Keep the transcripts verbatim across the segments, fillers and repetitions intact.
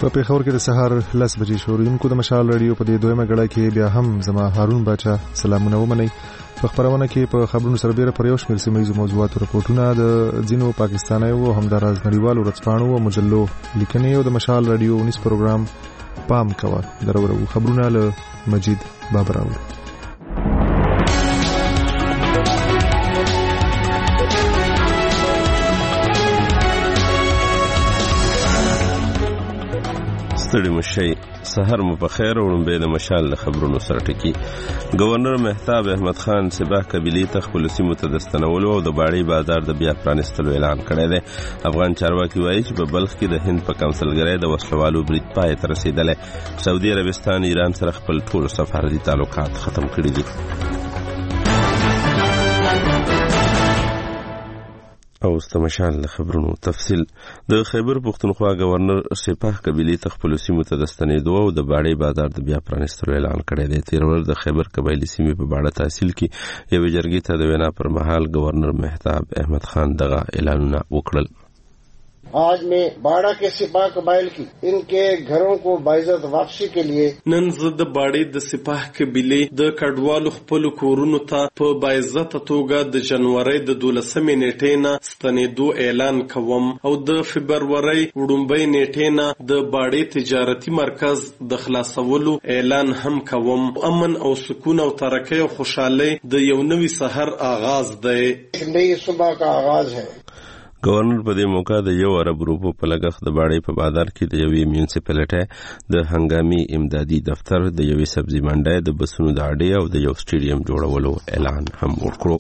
په پیښور کې د سهار لس بجې شوروونکو د مشال رادیو په دې دویمه غړه کې بیا هم زما هارون باچا سلامونه ومنئ. په خبرونه کې په خبرونو سره بیره پر یو شمېر سیمه ییزو موضوعاتو رپورټونه د ځینو پاکستانیو او همداراز نړیوالو ورځپاڼو او مجلو لیکنې او د مشال رادیو ونیس پروګرام پام کوه درورو خبرونه له مجید بابراو. ستړي مشي سحر مو په خیر او به د مشال خبرونو سره ټکی. گورنر مهتاب احمد خان سبا قبيلي ته خپل سیمو ته دستنولو او د باړې بازار د بیا پرانستلو اعلان کړی دی. افغان چارواکي وایي چې په بلخ کې د هند په کونسلګرۍ د وسلوالو برید پای ته رسیدلی. سعودي عربستان ایران سره خپل ټول سفارتي تعلقات ختم کړي دي. او استمشال خبرونو تفصیل. د خیبر پختونخوا گورنر سپاه قبيلي ته خپل سیمو ته دستنېدو او د باړې بازار د بیا پرانستلو اعلان کړی دی. تیر ورځ د خیبر قبایلی سیمې په باړه تحصیل کې یو جرګې ته د وینا پر مهال گورنر مهتاب احمد خان دغه اعلانونه وکړل. आज मैं बाड़ा के सिपाह कबाइल की इनके घरों को बाइज्जत वापसी के लिए نن زه د باړې د سپاه قبیلې د کډوالو خپل کورونو ته په باعزت توګه د جنوري د دولسمې نیټې نه ستنېدو اعلان کوم او د فبروري وړومبۍ نیټې نه د باړې تجارتي مرکز د خلاصولو اعلان هم کوم. امن او سکون او ترقۍ او خوشحالۍ د یو نوي سحر آغاز دی. نئی صبح کا آغاز ہے. گورنر په دې موقع د یو عرب روپو په لګښت د باړې په بازار کې د یوې میونسپالټۍ د هنګامي امدادي دفتر د یوې سبزي منډۍ د بسونو د اډې او د یو سټیډیم جوړولو اعلان هم وکړو.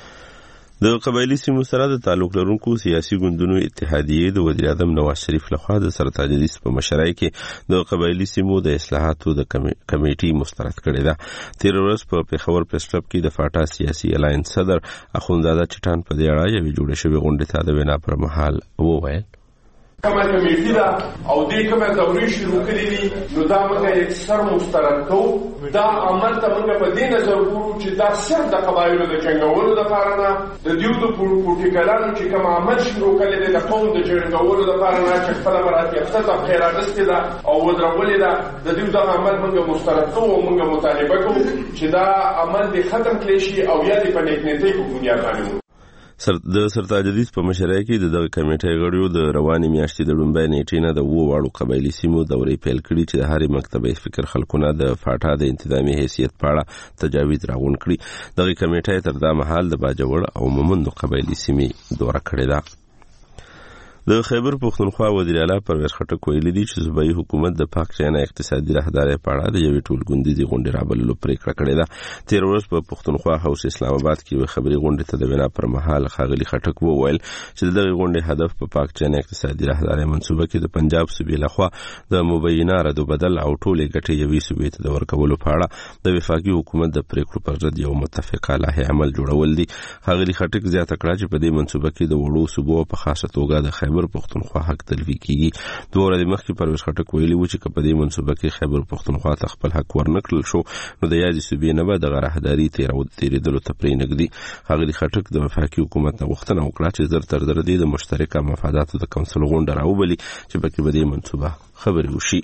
د قبایلی سیمو سره د تعلق لرونکو سیاسي ګوندونو اتحادیې د وزیر اعظم نواز شریف لخوا د سرتاج حدیث په مشرۍ کې د قبایلی سیمو د اصلاحاتو د کمیټې مسترد کړې ده. تیر ورځ په پیښور پریس کلب کې د فاټا سیاسي الاینس صدر اخوندزاده چټان په دې اړه یوې جوړې شوې غونډې ته د وینا پر مهال وویل کمه کمیټې ده او دې کومه دورې شروع کړې دي نو دا موږ اکثر مسترد کوو. دا عمل ته موږ په دې نظر ګورو چې دا صرف د قبایلو د جنګولو لپاره نه د دیو د پولیټیکلانو چې کوم عمل شروع کړی دی د قوم د جنګولو لپاره نه چې خپله مراد یافته طبقې راغستې ده او ودرولې ده. د دیو دغه عمل موږ مسترد کوو او موږ مطالبه کوو چې دا عمل دې ختم کړی شي او یا دې په نیکنیتۍ په بنیاد باندې سر د سرتاج حدیث په مشرۍ کې د دغه کمیټې غړیو د روانې میاشتې د لومبۍ نیټې نه د اوو واړو قبایلي سیمو دورې پیل کړي چې د هرې مکتبې فکر خلکونه د فاټا د انتظامي حیثیت په اړه تجاویز راغونډ کړي. دغه کمیټې تر دا مهال د باجوړ او مومندو قبایلي سیمې دوره کړې ده. د خیبر پختونخوا وزیر اعلی پرویز خټک ویلي دي چې صوبایي حکومت د پاک چینه اقتصادي راهدارۍ په اړه د یوې ټولګوندیزې غونډې رابللو پریکړه کړې ده. تیر ورځ په پختونخوا هاوس اسلام آباد کې یوې خبري غونډې ته د وینا پر مهال ښاغلي خټک وویل چې د دغې غونډې هدف په پاک چینه اقتصادي راهدارۍ منصوبه کې د پنجاب صوبې لخوا د مبینه رد و بدل او ټولې ګټې یوې صوبې ته د ورکولو په اړه د وفاقي حکومت د پریکړو پر ضد یو متفقه لایحه عمل جوړول دي. ښاغلي خټک زیاته کړه چې په دې منصوبه کې د وړو صوبو په خاصه توګه د خیبر پختونخوا حق تلفي کیږي. دوه ورځې مخکې پرویز خټک ویلي و چې په دې منصوبه کې خیبر پختونخوا ته خپل حق ورنکړل شو نو د یادې صوبې نه به دغه راهداري تېرېدلو ته پرېنږدي. ښاغلي خټک د وفاقي حکومت نه غوښتنه وکړه چې زر تر زره دې د مشترکه مفاداتو د کونسل غونډه راوبلي چې پکې به دې منصوبه خبرې وشي.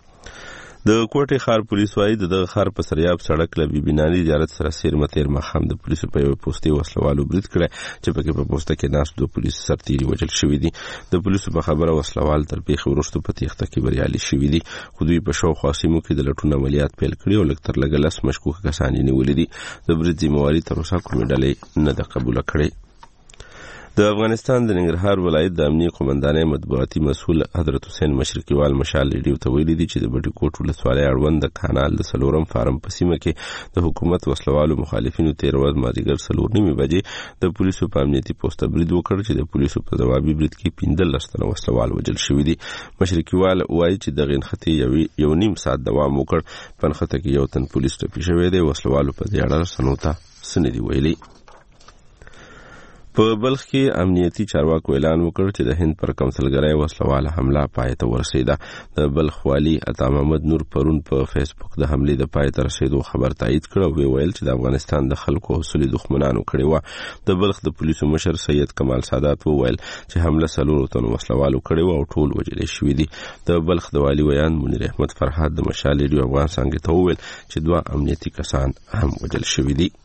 د کوټې ښار پولیس وايي د دغه ښار په سریاب سړک له بیبیناني زیارت سره سیرمه تیر ماښام د پولیسو په یوې پوستې وسلوالو برید کړی چې پکې په پوسته کې ناست دوه پولیسو سرتیري وژل شوي دي. د پولیسو په خبره وسلوال تر پیښې وروسته په تېښته کې بریالي شوي دي خو دوی په شاوخوا سیمو کې د لټون عملیات پیل کړي او لږ تر لږه لس مشکوکه کسان یې نیولي دي. د برید ذمهواري تر اوسه کومې ډلې نه ده قبوله کړې. د افغانستان د ننګرهار ولایت د امنیه قومندانۍ مطبوعاتي مسؤل حضرت حسین مشرقیوال مشال ریډیو ته ویلي دي چې د بټي کوټ ولسوالۍ اړوند د کانال د څلورم فارم په سیمه کې د حکومت وسلوالو مخالفینو تېره ورځ مازدیګر څلور نیمې بجې د پولیسو په امنیتي پوسته برید وکړ چې د پولیسو په ځوابي برید کې پنځلس تنه وسلوال وژل شوي دي. مشرقیوال وایي چې دغې نښتې یو نیم ساعت دوام وکړ. په نښته کې یو تن پولیس ټپي شوی دی. وسلوالو په دې اړه رسنیو ته څه نه دي ویلي. په بلخ کې امنیتي چارواکو اعلان وکړ چې د هند پر کونسلګرۍ وسلواله حمله پای ته ورسېده. د بلخ والي عطا محمد نور پرون په فیسبوک د حملې د پای ته رسېدو خبر تایید کړ او ویل چې د افغانستان د خلکو اصلي دښمنانو کړې وه. د بلخ د پولیسو مشر سید کمال سادات وویل چې حمله څلورو تنو وسلوالو کړې وه او ټول وژل شوي دي. د بلخ د والي ویان منیر احمد فرحات د مشال ریډیو افغان څانګې ته وویل چې دوه امنیتي کسان هم وژل شوي دي.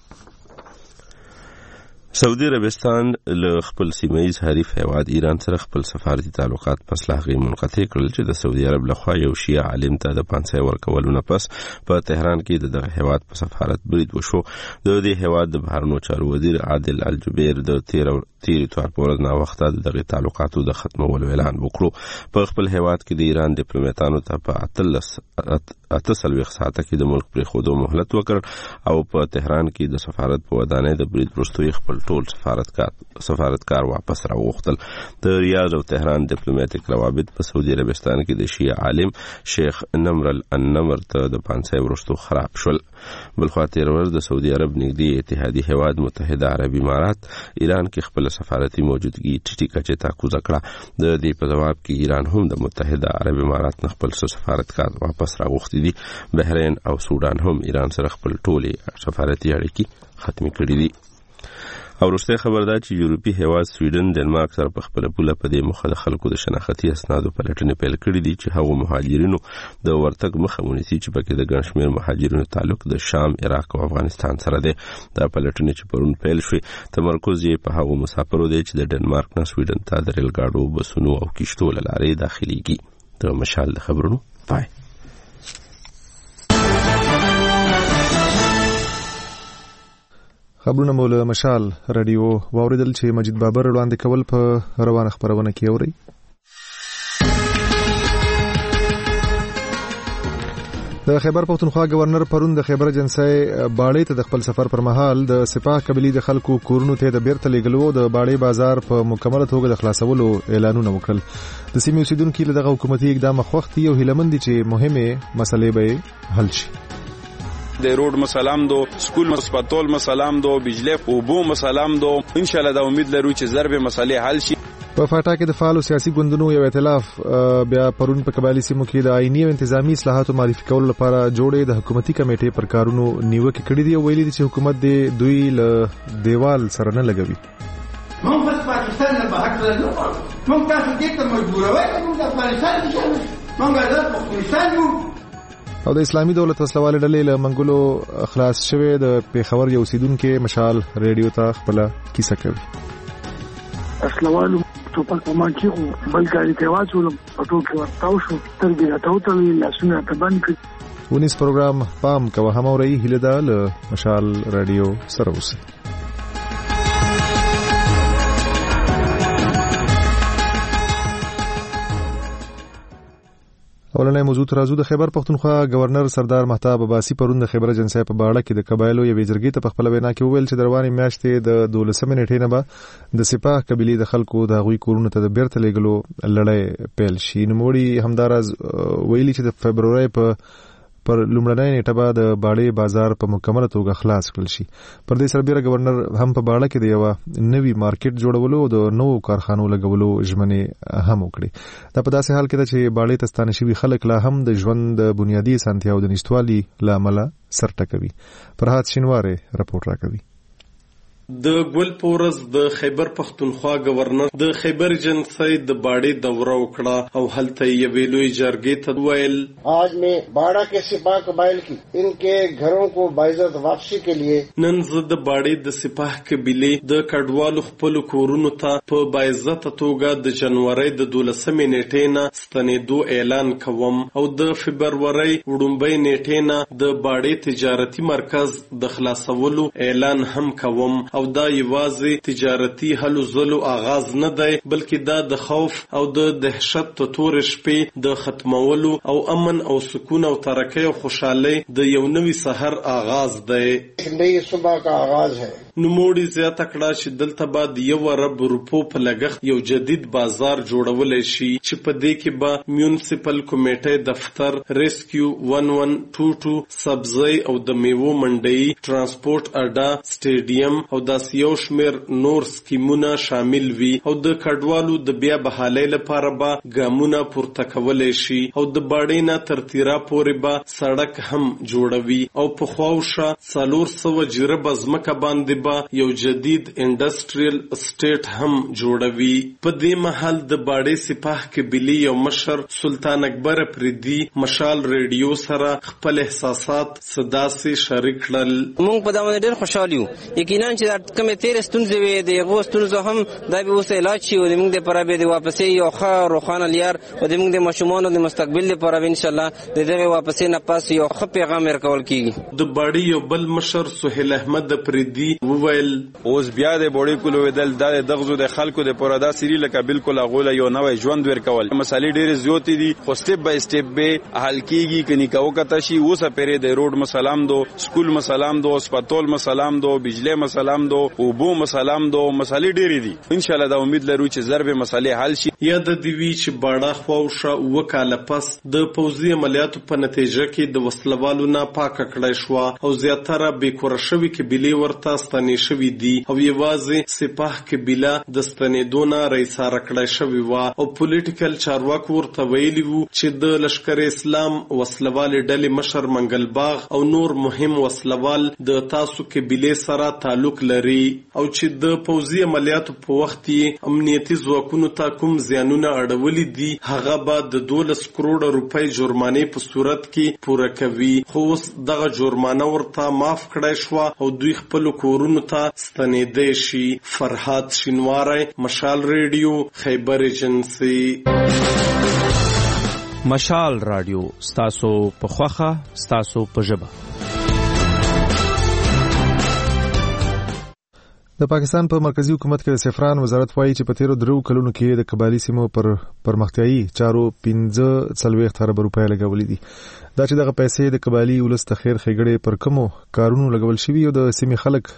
سعودي عربستان له خپل سیمه‌ایز حریف هیواد ایران سره خپل سفارتي تعلقات پس لا هغې منقطع کړل چې د سعودي عرب لخوا یو شیعه عالم ته د پانسۍ ورکولو نه پس په تهران کې د دغه هیواد په سفارت برید وشو. د دې هیواد د بهرنیو چارو وزیر عادل الجبیر د تیر تیر اتوار په ورځ ناوخته د دغه تعلقاتو د ختمولو اعلان وکړو. په خپل هیواد کې د ایران ډیپلوماټانو ته په اتلس اته څلوېښت ساعته کې د ملک پرېښودو مهلت وکړ او په تهران کې د سفارت په ودانۍ د برید وروسته خپل ټول سفارتکار سفارتکار واپس راوغوښتل. د ریاض او تهران ډیپلوماټیک روابط په سعودي عربستان کې د شیعه عالم شیخ نمر النمر ته د پانسۍ وروسته خراب شول. بلخوا تیر ورځ د سعودي عرب نږدې اتحادي هیواد متحده عرب امارات ایران کې خپل سفارتي موجودګي ټیټي کچې ته کوزه کړه. د دې په جواب کې ایران هم د متحده عرب امارات نه خپل سفارتکار واپس راغوښتي دي. بحرین او سودان هم ایران سره خپل ټولې سفارتي اړیکې ختمې کړې دي. او وروستی خبر دا چې یورپي هیواد سویډن ډنمارک سره په خپله پوله په دې موخه د خلکو د شناختي اسنادو پلټنې پیل کړي دي چې هغو مهاجرینو د ورتګ مخه ونیسي چې پکې د ګڼ شمېر مهاجرینو تعلق د شام، عراق او افغانستان سره دی. دا پلټنې چې پرون پیل شوې تمرکز یې په هغو مسافرو دی چې د ډنمارک نه سویډن ته د ریل ګاډو، بسونو او کشتو له لارې داخليږي. د مشال د خبرونو پای. خبرونه مو له مشال رادیو واوریدل چې مجید بابر وړاندې کول په روانه خبرونه کې اوري. د خیبر پښتونخوا گورنر پرون د خیبر ایجنسی باړې ته د خپل سفر پر مهال د سپاه قبلی د خلکو کورونو ته د بیرته لېږلو د باړې بازار په مکمله توګه د خلاصولو اعلانونه وکړل. د سیمې اوسیدونکو له دغه حکومتي اقدام خوښ دي او هیلمن دي چې مهمه مسلې به حل شي. د روډ مسالم دو، سکول مسپاتول مسالم دو، بجلی او بو مسالم دو. ان شاء الله دا امید لرو چې ضرب مسالې حل شي. په فاټا کې د فعالو سیاسي ګوندونو یو ائتلاف بیا پرون په قبایلی سیمو کې د آئینی او انتظامی اصلاحاتو معرفي کولو لپاره جوړې د حکومتي کمیټې پر کارونو نیوکه کړې دي او ویلي دي چې حکومت د دوی له دیوال سره نه لګوي. موږ په پاکستان نه به حق لرو. موږ تاسو دې ته مجبوروي موږ د افغانستان کې موږ د افغانستان یو او د اسلامي دولت وسلواله ډلې له منګولو خلاص شوه. د پیښور یو اوسیدونکو مشال ریډیو ته خپل کیسه کوي. اسلوالو ټوپک په مان کې بلګاری ته واچولم په ټوکې ورتاو شو سترګې راته وتړلې لاسونه ته بند کړ. ونیس پروګرام پام کوه هم اوري هله ده له مشال ریډیو سره اوسه. اولنې موضوع ترازو د خیبر پښتونخوا گورنر سردار مهتاب عباسي پرون د خیبر ایجنسی په باړه کې د قبایلو یوې جرګې ته په خپل وینا کې وویل چې د روانې میاشتې د دولسمې نیټې نه به د سپاه قبیلې د خلکو د هغوی کورونو ته د بیرته لېږلو لړۍ پیل شي. نوموړي همداراز ویلي چې د فبرورۍ په پر لومړنۍ نیټه به د باړې بازار په مکمله توګه خلاص کړل شي. پر دې سربېره گورنر هم په باړه کې د یو نوي مارکیټ جوړولو او د نوو کارخانو لګولو ژمنې هم وکړي. دا په داسې حال کې ده چې باړې ته ستانه شوي خلک لا هم د ژوند د بنیادي اسانتیاو د نشتوالي له امله سر ټکوي. فرحات شینوارې رپورټ راکوي. د ګل پورز د خیبر پختونخوا گورنر د خیبر ایجنسی د باڑی دوره وکړه او هلته یې ویلوی جرګې ته ویل आज मैं बाड़ा के सिपाह कबाइल की इनके घरों को बाइज्जत वापसी के लिए نن زه د باڑی د سپاه قبیلې د کډوالو خپل کورونو ته په باعزت توګه د جنوري د دولسمې نیټې نه ستنېدو اعلان کوم او د فبرورۍ وړومبۍ نیټې نه د باڑی تجارتي مرکز د خلاصولو اعلان هم کوم او دا یوازې تجارتي هلو ځلو آغاز نه دی بلکې دا د خوف او د دهشت تورې شپې د ختمولو او امن او سکون او ترقۍ او خوشحالۍ د یو نوي سحر آغاز دی. نئی صبح کا آغاز ہے. نوموړي زیاته کړه چې دلته به د یو ارب روپو په لګښت یو جدید بازار جوړولی شي چې په دې کې به میونسپل کمیټې دفتر، ریسکیو ون ون ټو ټو، سبزی او د میوو منډۍ، ترانسپورت اډه، سټیډیم او داسې یو شمېر نور سکیمونه شامل وي او د کډوالو د بیا بحالۍ لپاره به ګامونه پورته کولی شي او د باډۍ نه تر تیرا پورې به سړک هم جوړوي او په خواوشه څلور سوه جریبه ځمکه باندې به یو جدید انډسټریل اسټیټ هم جوړوي. په دې مهال د باډۍ سپاه قبیلې یو مشر سلطان اکبر افریدي مشال ریډیو سره خپل احساسات صداسې شریک کړل. موږ په دا باندې ډېر خوشحال یو. یقینا چې دا کومې تېرې ستونزې وې د هغو ستونزو هم دا به اوس علاج شي او زموږ دپاره بیا د واپسۍ یو ښه روښانه لار او زموږ د ماشومانو د مستقبل لپاره به انشاءالله د دغې واپسۍ نه پس یو ښه پیغام ورکول کېږي. د باډۍ یو بل مشر سهیل احمد افریدي وویل اوس بیا د باډۍ کولوېدل دا د دغزو د خلکو دپاره دا سري لکه بالکل هغو له یو نوی ژوند ورکول. مسالې ډېرې زیاتې دي خو سټپ بای سټپ به حل کېږي. که نیکه وکته شي اوسه پرې د روډ مسلام دو، سکول مسلام دو، هسپتال مسلام دو، بجلی مسلام دو، اوبو مسلام دو، مسالې ډېرې دي. انشاءالله دا امید لرو چې زر به مسالې حل شي. یاد دې وي چې باډه خواوشه اووه کاله پس د پوځي عملیاتو په نتیجه کې د وسلوالو نه پاکه کړی شوه او زیاتره بېکوره شوي قبیلې ورته ستنې شوي دي او یوازې سپاه قبیله د ستنېدو نه رایساره کړی شوې وه او پولیټیکل چارواکو ورته ویلي وو چې د لشکر اسلام وسلوالې ډلې مشر منګل باغ او نور مهم وسلوال د تاسو قبیلې سره تعلق لري او چې د پوځي عملیاتو په وخت یې امنیتي ځواکونو ته کوم زیانونه اړولي دي هغه به د دولس کروړه روپۍ جرمانې په صورت کې پوره کوي. خو اوس دغه جرمانه ورته معاف کړی شوه او دوی خپلو کورونو ته ستنېدی شي. فرهاد شینواری، مشال ریډیو، خیبر ایجنسي. مشال رادیو ستاسو په خوښه ستاسو په ژبه. د پاکستان په مرکزی حکومت کې د سفران وزارت وایي چې په تیرو درو کلونو کې د قبایلی سیمو پر پرمختیايي چارو پنځه څلوېښت اربه روپۍ لګولې دي. دا چې دغه پیسې د قبایلی ولس د خیر ښېګړې پر کومو کارونو لګول شوي او د سیمې خلک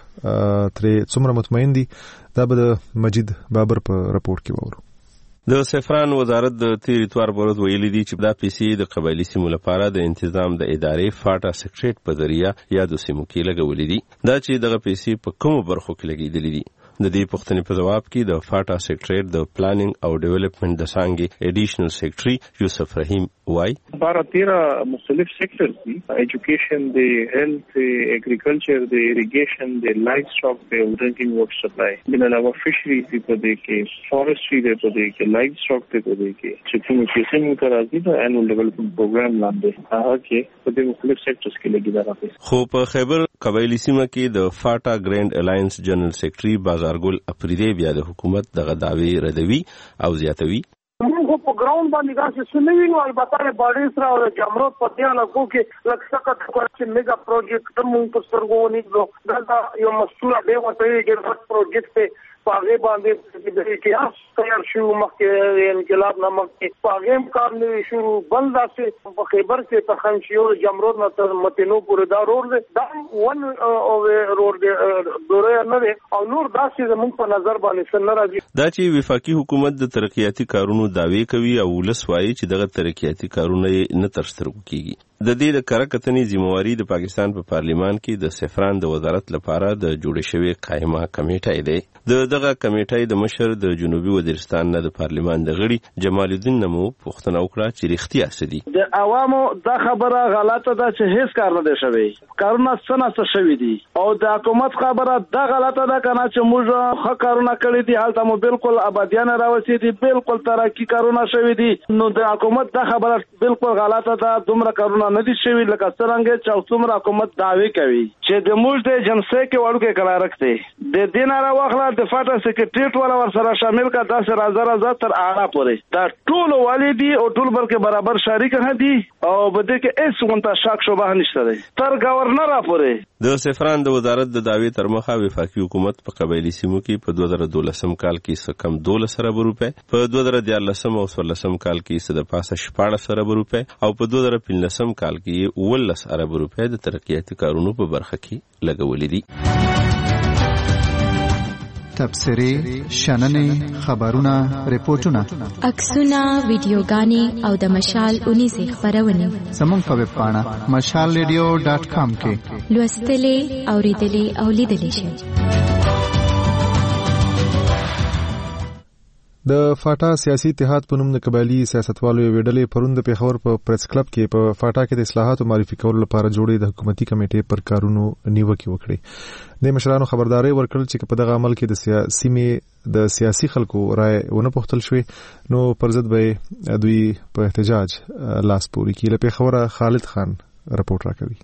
ترې څومره مطمئن دي دا به د مجید بابر په راپورټ کې وورو. د سفران وزارت د تیر اتوار پر ورځ ویلي دي چې دا پیسې د قبایلی سیمو لپاره د انتظام د ادارې فاټا سیکریټ په ذریعہ یادو سیمو کې لګولې دي. دا چې دغه پیسې په کومو برخو کې لګېدلې دي د دې پوښتنې په جواب کې د فاټا سیکریټریټ د پلانینګ او ډیولپمنٹ د څانګې ایډیشنل سیکریټري یوسف رحیم وای بارہ تیرہ مختلف سیکٹر دي ایجوکیشن دی هیلث ایگریکلچر دی اریگیشن دی لایف سٹاک دی ډرینکینګ واټر سپلای بن علاوه فشری دی په دې کې فارسټري دی په دې کې لایف سٹاک دی په دې کې چې کوم کیسه مو ترازی د انوال ډیولپمنٹ پروګرام لاندې هغه کې په دې مختلف سیکټرز کې لګیدا راځي. خو په خیبر قبایلی سیمه کې د فاټا ګرینډ الائنس جنرال سیکریټري بازارګل افریدی بیا د حکومت دغه دعوی ردوي او زیاتوي. موږ په ګراوند باندې داسې سنوي نو البته باډي سره او جمرود په دې علاقو کې لږ سخت کوچ میگا پروجیکټ موږ په سترګو ونیو دا یو مسؤل دی ورته یې پروجیکټ پاغه باندې د اتحاد تیار شو مخکې انقلاب نامه کې پاغه کار نه شروع بند داسې په خیبر کې تخنشیو جمرود نه تر متینو پورې دا روډ دی دا ون او روډ دی دوره نه دی او نور داسې زموږ په نظر باندې سن راځي. دا چې وفاقي حکومت د ترقیاتي کارونو دعوی کوي او ولس وایي چې دغه ترقیاتي کارونه نه ترسره کیږي. د دې د کره کتنې ذمہواری د پاکستان په پا پارلیمان کې د سفران د وزارت لپاره د جوړې شوی قائمه کمیټه دی. د دغه کمیټې د مشر د جنوبي وزیرستان نه د پارلیمان د غړي جمال الدین نمو پوښتنه وکړه چې رښتیا څه دي. د عوامو دا خبره غلطه ده چې هیڅ کار نه دی شوی، کارونه څه نه شوي دي او د حکومت خبره دا غلطه ده کنه چې موږ ښه کارونه کړی دي هلته مو بالکل آبادیان راوسی دي بالکل ترقی کارونه شوي دي. نو د حکومت دا خبره بالکل غلطه ده. دومره کارونه نه دي شوي لکه څرنګه چې څومره حکومت دعوی کوي چې د موږ د جنسي کې وړو کې کلارک دی د دین را واخله د فاټا سیکریټریټ ولا ور سره شامل کا داسې راځه راځه تر اعلی پورې دا ټول والدي او ټول بلکې برابر شریک هدي او بده کې هیڅ غونټه شک شوبه نشته دی تر گورنر پورې. د سفران د وزارت د دعوی تر مخه وفاقي حکومت په قبایلی سیمو کې په دوه زره دولسم کال کې څه کم دولس اربه روپۍ، په دوه زره دیارلسم او څوارلسم کال کې څه د پاسه شپاړس اربه روپۍ او په دوه زره پنځلسم کال کې اوولس اربه روپۍ د ترقیاتي کارونو په برخه کې لګولې دي. تبصرې، شننې، خبرونه، ریپورتونه، عکسونه، ویډیوګانې او د مشال اونیزې خپرونې زموږ په ویب پاڼه مشال ریډیو ډاټ کام کې لوستلې، اوریدلې او لیدلې شئ. د فاټا سیاسي اتحاد په نوم د قبایلی سیاستوالو یو ډلې پرون د پیښور په پریس کلب کې په فاټا کې د اصلاحاتو معرفي کولو لپاره جوړې د حکومتي کمیټې پر کارونو نیوکه وکړي. د مشرانو خبرداري ورکړل چې په دغه عمل کې د سیاسي د سیاسي خلکو رائے ونه پوښتل شوې نو پر ضد به دوی په احتجاج لاس پوري کړي. له پیښوره خالد خان رپورټ راکوي.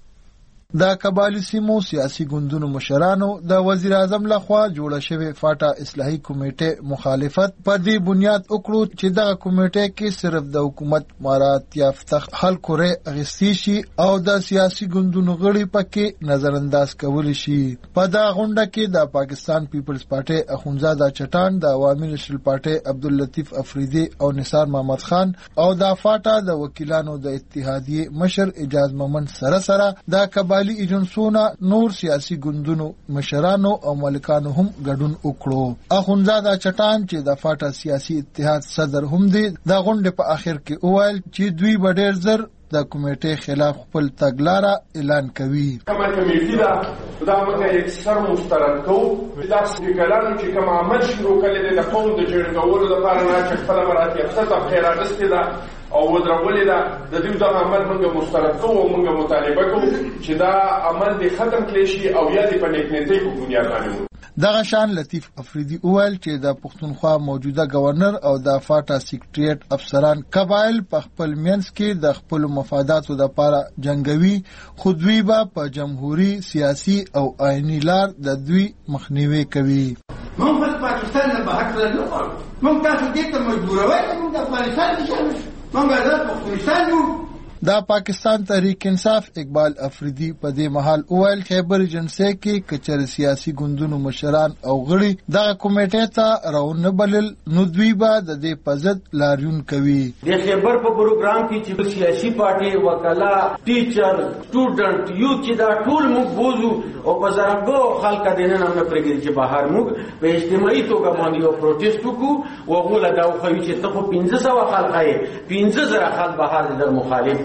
د قبایلی سیمو سیاسي ګوندونو مشرانو د وزیر اعظم لخوا جوړه شوې فاټا اصلاحي کمیټې مخالفت په دې بنیاد وکړو چې دغه کمیټې کې صرف د حکومت مراعات یافته خلکو رائے اخیستل شي او د سیاسي ګوندونو غړي پکې نظر انداز کول شي. په دغه غونډه کې د پاکستان پیپلز پارټي اخونزاده چټان، د عوامي نېشنل پارټي عبداللطیف افریدي او نثار محمد خان او د فاټا د وکیلانو د اتحادیې مشر اجاز مومن سره سره د قبایلی ایجنسونو نور سیاسي ګوندونو مشرانو او مالکانو هم ګډون وکړو. اخونزاده چټان چې د فاټا سیاسي اتحاد صدر هم دی د غونډې په اخر کې وویل چې دوی به ډېر زر د کمیټې خلاف خپل تګلاره اعلان کوي. کومه کمیټه ده دا موږ اکثر مسترد کوو دا سپیکرانو چې کوم عمل شروع کړي د قوم د جوړولو لپاره نه چې خپل مراتب یافته خیراتسته ده او ودرولې ده د دې د عمل موږ مسترد کوو او موږ مطالبه کوو چې دا عمل دې ختم کړي شي او یا دې په نیکنیتۍ په بنیاد باندې. دغه شان لطیف افریدي وویل چې د پښتونخوا موجوده گورنر او د فاټا سیکریټریټ افسران قبایل په خپل منځ کې د خپل مفاداتو لپاره جنگوي، خو دوی به په جمهوریت سیاسي او آئینی لار د دوی مخنیوي کوي. موږ په پاکستان نه به حق لرو، موږ تاسو دې ته مجبوروي چې موږ د افغانستان نشو، موږ د پاکستان یو. دا پاکستان تحریک انصاف اقبال افریدی په دې محل اول خیبر ایجنسی کې کچر سیاسي ګوندونو مشران او غړي دغه کمیټې ته راونه بلل نو دوی به د دې پزد لاریون کوي. د خیبر په پروګرام کې چې سیاسي پارټي وکلا ټیچر سټوډنټ یو چې دا ټول موږ بوزو او په زرګو خلک د نن هم پرګل چې بهر موږ په اجتماعي توګه باندې یو پروتست وکړو او غوله دا خو چې ته په پنځه سوه خلک یې پنځه زره خلک بهر د مخالف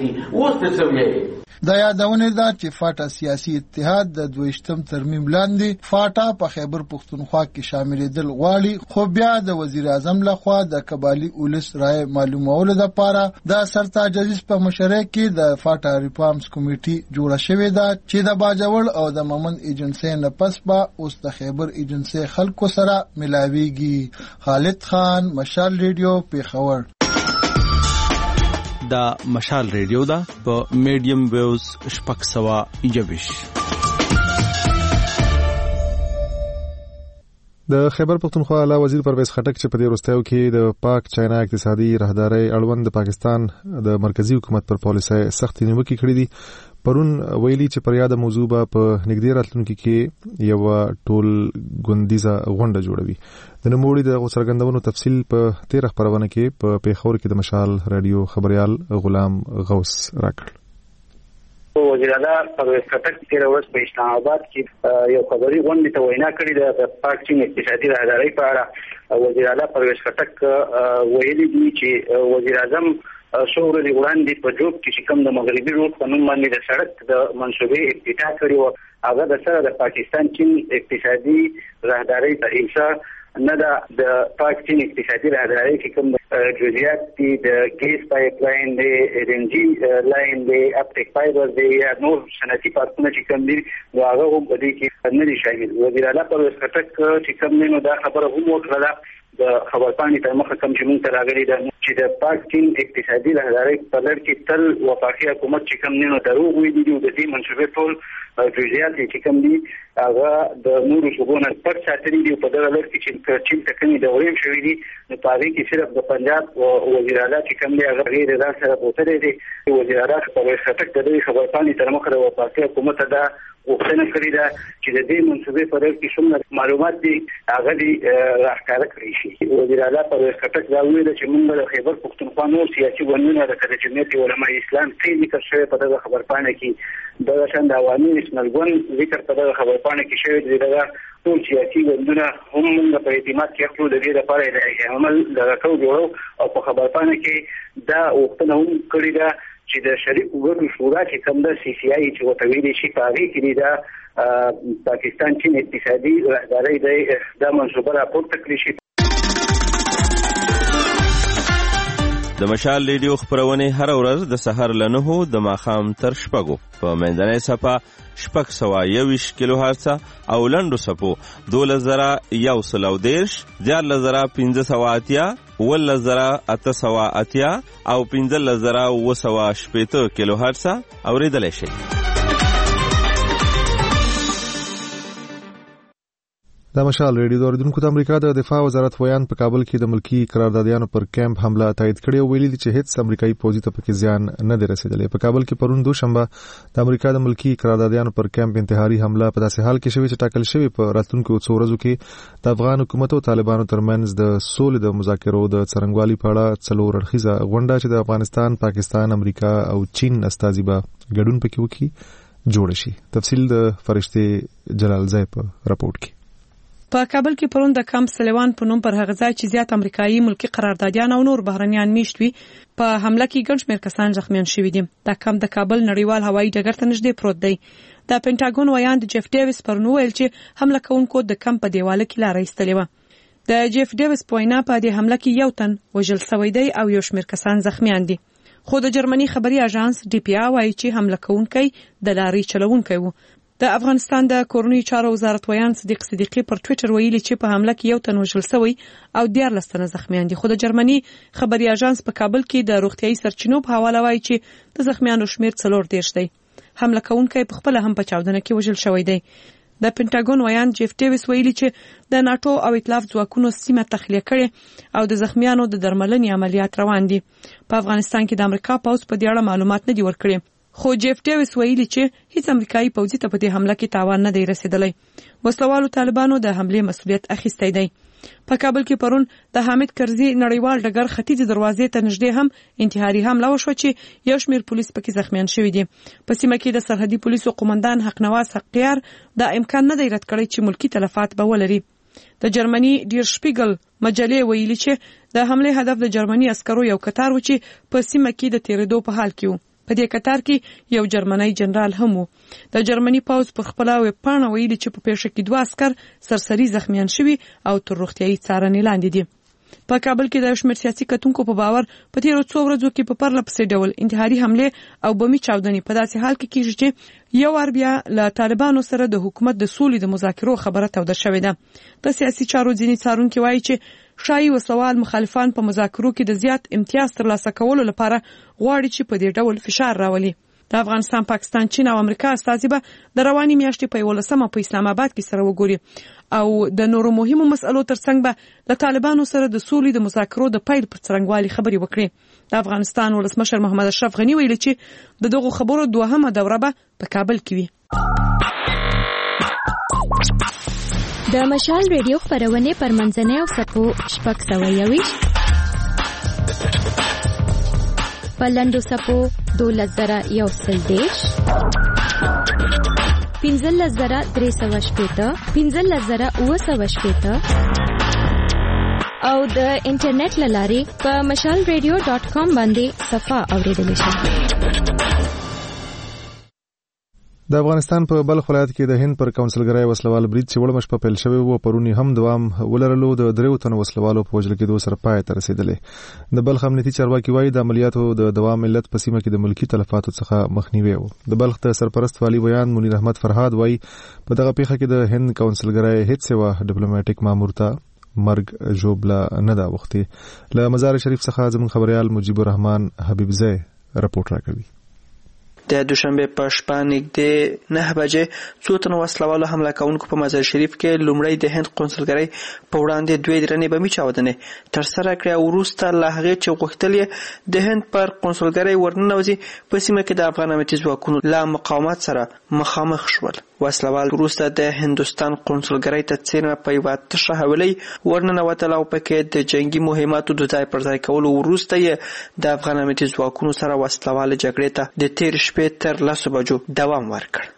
دا یادونه ده چې فاټا سیاسي اتحاد د دویشتم ترمیم لاندې فاټا په خیبر پښتونخوا کې شاملېدل غواړي، خو بیا د وزیر اعظم لخوا د قبایلی اولس رائے معلومولو لپاره د سرتاج عزیز په مشرۍ کې د فاټا ریفارمز کمیټې جوړه شوې ده چې د باجوړ او د مومن ایجنسی نه پس به اوس د خیبر ایجنسی خلکو سره ملاويږي. خالد خان، مشال ریډیو، پیښور. دا مشال ریډیو دا په میډیم ویوز شپږ سوه یوویشت. د خیبر پختونخوا اعلی وزیر پرویز خټک چې په دې وروستیو کې د پاک چاینا اقتصادي راهدارۍ اړوند د پاکستان د مرکزی حکومت پر پالیسۍ سختې نیوکې کړې دي، پرون ویلي چې پر یاد موضوع به په نږدې راتلونکي کې یو ټول ګوندیزه غونډه جوړوي. د نوموړي د څرګندونو تفصیل په تیر خبرونه کې په پیښور کې د مشال رادیو خبريال غلام غوث راکړ. وزیر اعلی پرویز خټک تیر ورځ په اسلام آباد کې یو خبري غونډه ته وینا کړې ده د پاک چین اقتصادي راهدارۍ په اړه. وزیر اعلی پرویز خټک ویلي دي چې وزیر اعظم څو ورځې وړاندې په جوب کې کوم د مغربي روډ په نوم باندې د سړک د منصوبې افتتاح کړی و، هغه د سره د پاکستان چین اقتصادي راهدارۍ ته حصہ نه ده. د پاک چین اقتصادي راهدارۍ کې کوم جزئیات دي د ګیس پایپ لاین دی، ال ان جی لاین دی، اپټیک فایبر دی، یا نور صنعتي پارکونه چې کوم دي نو هغه هم په دې کې نه دي شامل. وزیر اعلی پرویز خټک چې کوم نه نو دا خبره هم وکړه د خبرپاڼې تر مخه کوم چې موږ ته راغلي ده چې د پاک چین اقتصادي راهدارۍ په لړ کې تل وفاقي حکومت چې کوم نه نو دروغ ویلي دي او د دې منصوبې ټول جزئیات چې کوم دي هغه د نورو صوبو نه پټ ساتلي دي. په دغه لړ کې چې چین ته کومې دورې شوې دي نو په هغې کې صرف د پنجاب وزیر اعلی چې کوم دی هغه غیر ځان سره بوتلی دی. وزیر اعلی پرویز خټک د دې خبرپاڼې تر مخه د وفاقي حکومت ته دا غوښتنه کړې ده چې د دې منصوبې په لړ کې څومره معلومات دي هغه دې راښکاره کړی شي. وزیر اعلی پرویز خټک دا وویل چې موږ د خیبر پښتونخوا نور سیاسي ګوندونه لکه د جمعیت علماء اسلام کې ذکر شوی په دغه خبرپاڼه کې، دغه شان د عوامي نېشنل ګوند ذکر په دغه خبرپاڼه خبرپاڼه کې شوی دی دا ټول سیاسي ګوندونه هم موږ په اعتماد کې خپل د دې لپاره عمل راکړو جوړو او په خبرپاڼه کې دا وختونه هم کړی دا چې د شریکو ګوندونو شورا چې کوم د سی سی آی چې وته ویلي شي په هغه کې دا پاکستان چین اقتصادي راهداري د منصوبه راپورته کړی شي. د مشال ریډیو خبرونه هر ورځ د سحر له نهو د ماښام تر شپږو په منځنۍ صفه شپږ سوه یوویشت کیلو هرڅه او لنډو صفو دولس زره یو سل او دېرش دیارلس زره پنځه سوه اتیا اوولس زره اته سوه اتیا او پنځلس زره اووه سوه شپېته کیلو هرڅه اورېدلی شئ. د مشال ریډیو د اوریدونکو د امریکا د دفاع وزارت ویان په کابل کې د ملکی قراردادیانو پر کیمپ حمله تایید کړې او ویلي چې هیڅ امریکایي پوځي ته پکې زیان نه دی رسیدلی. په کابل کې پرون دوشنبه د امریکا د ملکی قراردادیانو پر کیمپ انتحاري حمله په داسې حال کې شوې چې ټاکل شوی په راتلونکو څو ورځو کې د افغان حکومت او طالبانو ترمنځ د سولې د مذاکرو د څرنګوالي په اړه څلور اړخیزه غونډه چې د افغانستان، پاکستان، امریکا او چین استازي به ګډون پکې وکړي جوړ شي. تفصیل د فرشته جلال زای په راپورټ کې. په کابل کې پرون د کمپ سلیوان په نوم پر هغه ځای چې زیات امریکایي ملکی قراردادیان او نور بهرنیان میشت وي په حمله کې ګڼ شمېر کسان زخمیان شوي دي. دا کمپ د کابل نړیوال هوایي ډګر ته نږدې پروت دی. د پینټاګون ویان د جیف ډیویس پرون ویل چې حمله کوونکو د کمپ په دیواله کې لاره ایستلې وه. د جیف ډیویس په وینا په دې حمله کې یو تن وژل شوی دی او یو شمېر کسان زخمیان دي. خو د جرمني خبري اژانس ډي پی آ وایي چې حمله کوونکی د لارې چلوونکی و. د افغانستان د کورنۍ چارو وزارت ویان صدیق صدیقی پر ټوئیټر ویلي چې په حمله کې یو تن وژل شوی او دیارلس تنه زخمیان دي. خو د جرمني خبري اژانس په کابل کې د روغتیايي سرچینو په حواله وایي چې د زخمیانو شمیر څلور دېرش دی. حمله کوونکی په خپل هم په چاودنه کې وژل شوی دی. د پینټاګون ویان جیف ډیویس ویلي چې د ناتو او ائتلاف ځواکونو سیمه تخلیه کړي او د زخمیانو د درملنې عملیات روان دي. په افغانستان کې د امریکا پوځ په دې اړه معلومات نه دي ورکړي. خو جیف ډیویس ویلي چې هیڅ امریکایي پوځي ته په دې حمله کې تاوان نه دی رسیدلی. وسلوالو طالبانو د حملې مسؤلیت اخیستی دی. په کابل کې پرون د حامد کرزي نړیوال ډګر ختیځې دروازې ته نږدې هم انتحاري حمله وشوه چې یو شمېر پولیس پکې زخمیان شوي دي. په سیمه کې د سرحدي پولیسو قومندان حقنواز حقیار دا امکان نه دی رد کړی چې ملکی تلفات به ولري. د جرمني ډیر شپیګل مجلې ویلي چې د حملې هدف د جرمني عسکرو یو کتار و چې په سیمه کې د تیریدو په حال کې و. په دې کتار کې یو جرمنی جنرال هم و. د جرمني پوځ پر خپل ویب پاڼه ویلي چې په پیښه کې دوه عسکر سرسري زخمیان شوي او تر روغتیايي څارنې لاندې دي. په کابل کې د شمېر سیاسي کتونکو په باور په تیرو څو ورځو کې په پرله پسې ډول انتحاري حمله او بمي چاودنې په داسې حال کې کیږي چې یو وار بیا له طالبانو سره د حکومت د سولې د مذاکرو خبره توده شوې ده. د سیاسي چارو ځینې څارونکي وایي چې شایي وسوال مخالفان په مذاکرو کې د زیات امتیاز ترلاسه کولو لپاره غواړي چې په دې ډول فشار راولي. د افغانستان، پاکستان، چین او امریکا استازي به د روانې میاشتې په یولسمه په اسلام آباد کې سره وګوري او د نورو مهمو مسألو ترڅنګ به له طالبانو سره د سولې د مذاکرو د پیل پر څرنګوالي خبرې وکړي. د افغانستان ولسمشر محمد اشرف غني ویلي چې د دغو خبرو دوهمه دوره به په کابل کې وي. د مشال ریډیو خبرونه پر منځنۍ او سپو شپږ سوه یوویشت په لنډو څپو دولس زره یو سل دېرش پنځلس زره درې سوه شپېته پنځلس زره اووه سوه شپېته او د انټرنیټ له لارې په مشال ریډیو ډاټ کام باندې صفحه اورېدلی شئ. د افغانستان په بلخ ولایت کې د هند پر کونسلګرۍ وسلوال برید چې وړمش په پیل شوی و پرونی هم دوام ولرلو د دریو تنو وسلوالو په وژل کېدو سره پای ته رسیدلی. د بلخ امنیتي چارواکي وایي د عملیاتو د دوام علت په سیمه کې د ملکی تلفاتو څخه مخنیوي و. د بلخ د سرپرست والی بیان منیر احمد فرهاد وایي په دغه پیښه کې د هند کونسلګرۍ هیڅ یوه ډیپلوماټیک مامور ته مرګ ژوبله نه ده وختې. له مزار شریف څخه زموږ خبريال مجيب الرحمن حبیبزی رپورټ راکوي. د دوشنبه په شپه نږدې نه بجې څو تنو وسلوالو حمله کوونکو په مزار شریف کې لومړی د هند قونسلګرۍ په وړاندې دوې درنې بمي چاودنې ترسره کړې او وروسته له هغې چې غوښتل یې د هند پر قونسلګرۍ ورننوځي په سیمه کې د افغان امنیتي ځواکونو له مقاومت سره مخامخ شول. وسلوال وروسته د هندوستان قونسلګرۍ ته څیرمه په یوه تشه حویلۍ ورننوتل او پکې د جنګي مهماتو د ځای پر ځای کولو وروسته یې د افغان امنیتي ځواکونو سره وسلواله جګړې ته د تېرې شپې تر لسو بجو دوام ورکړ.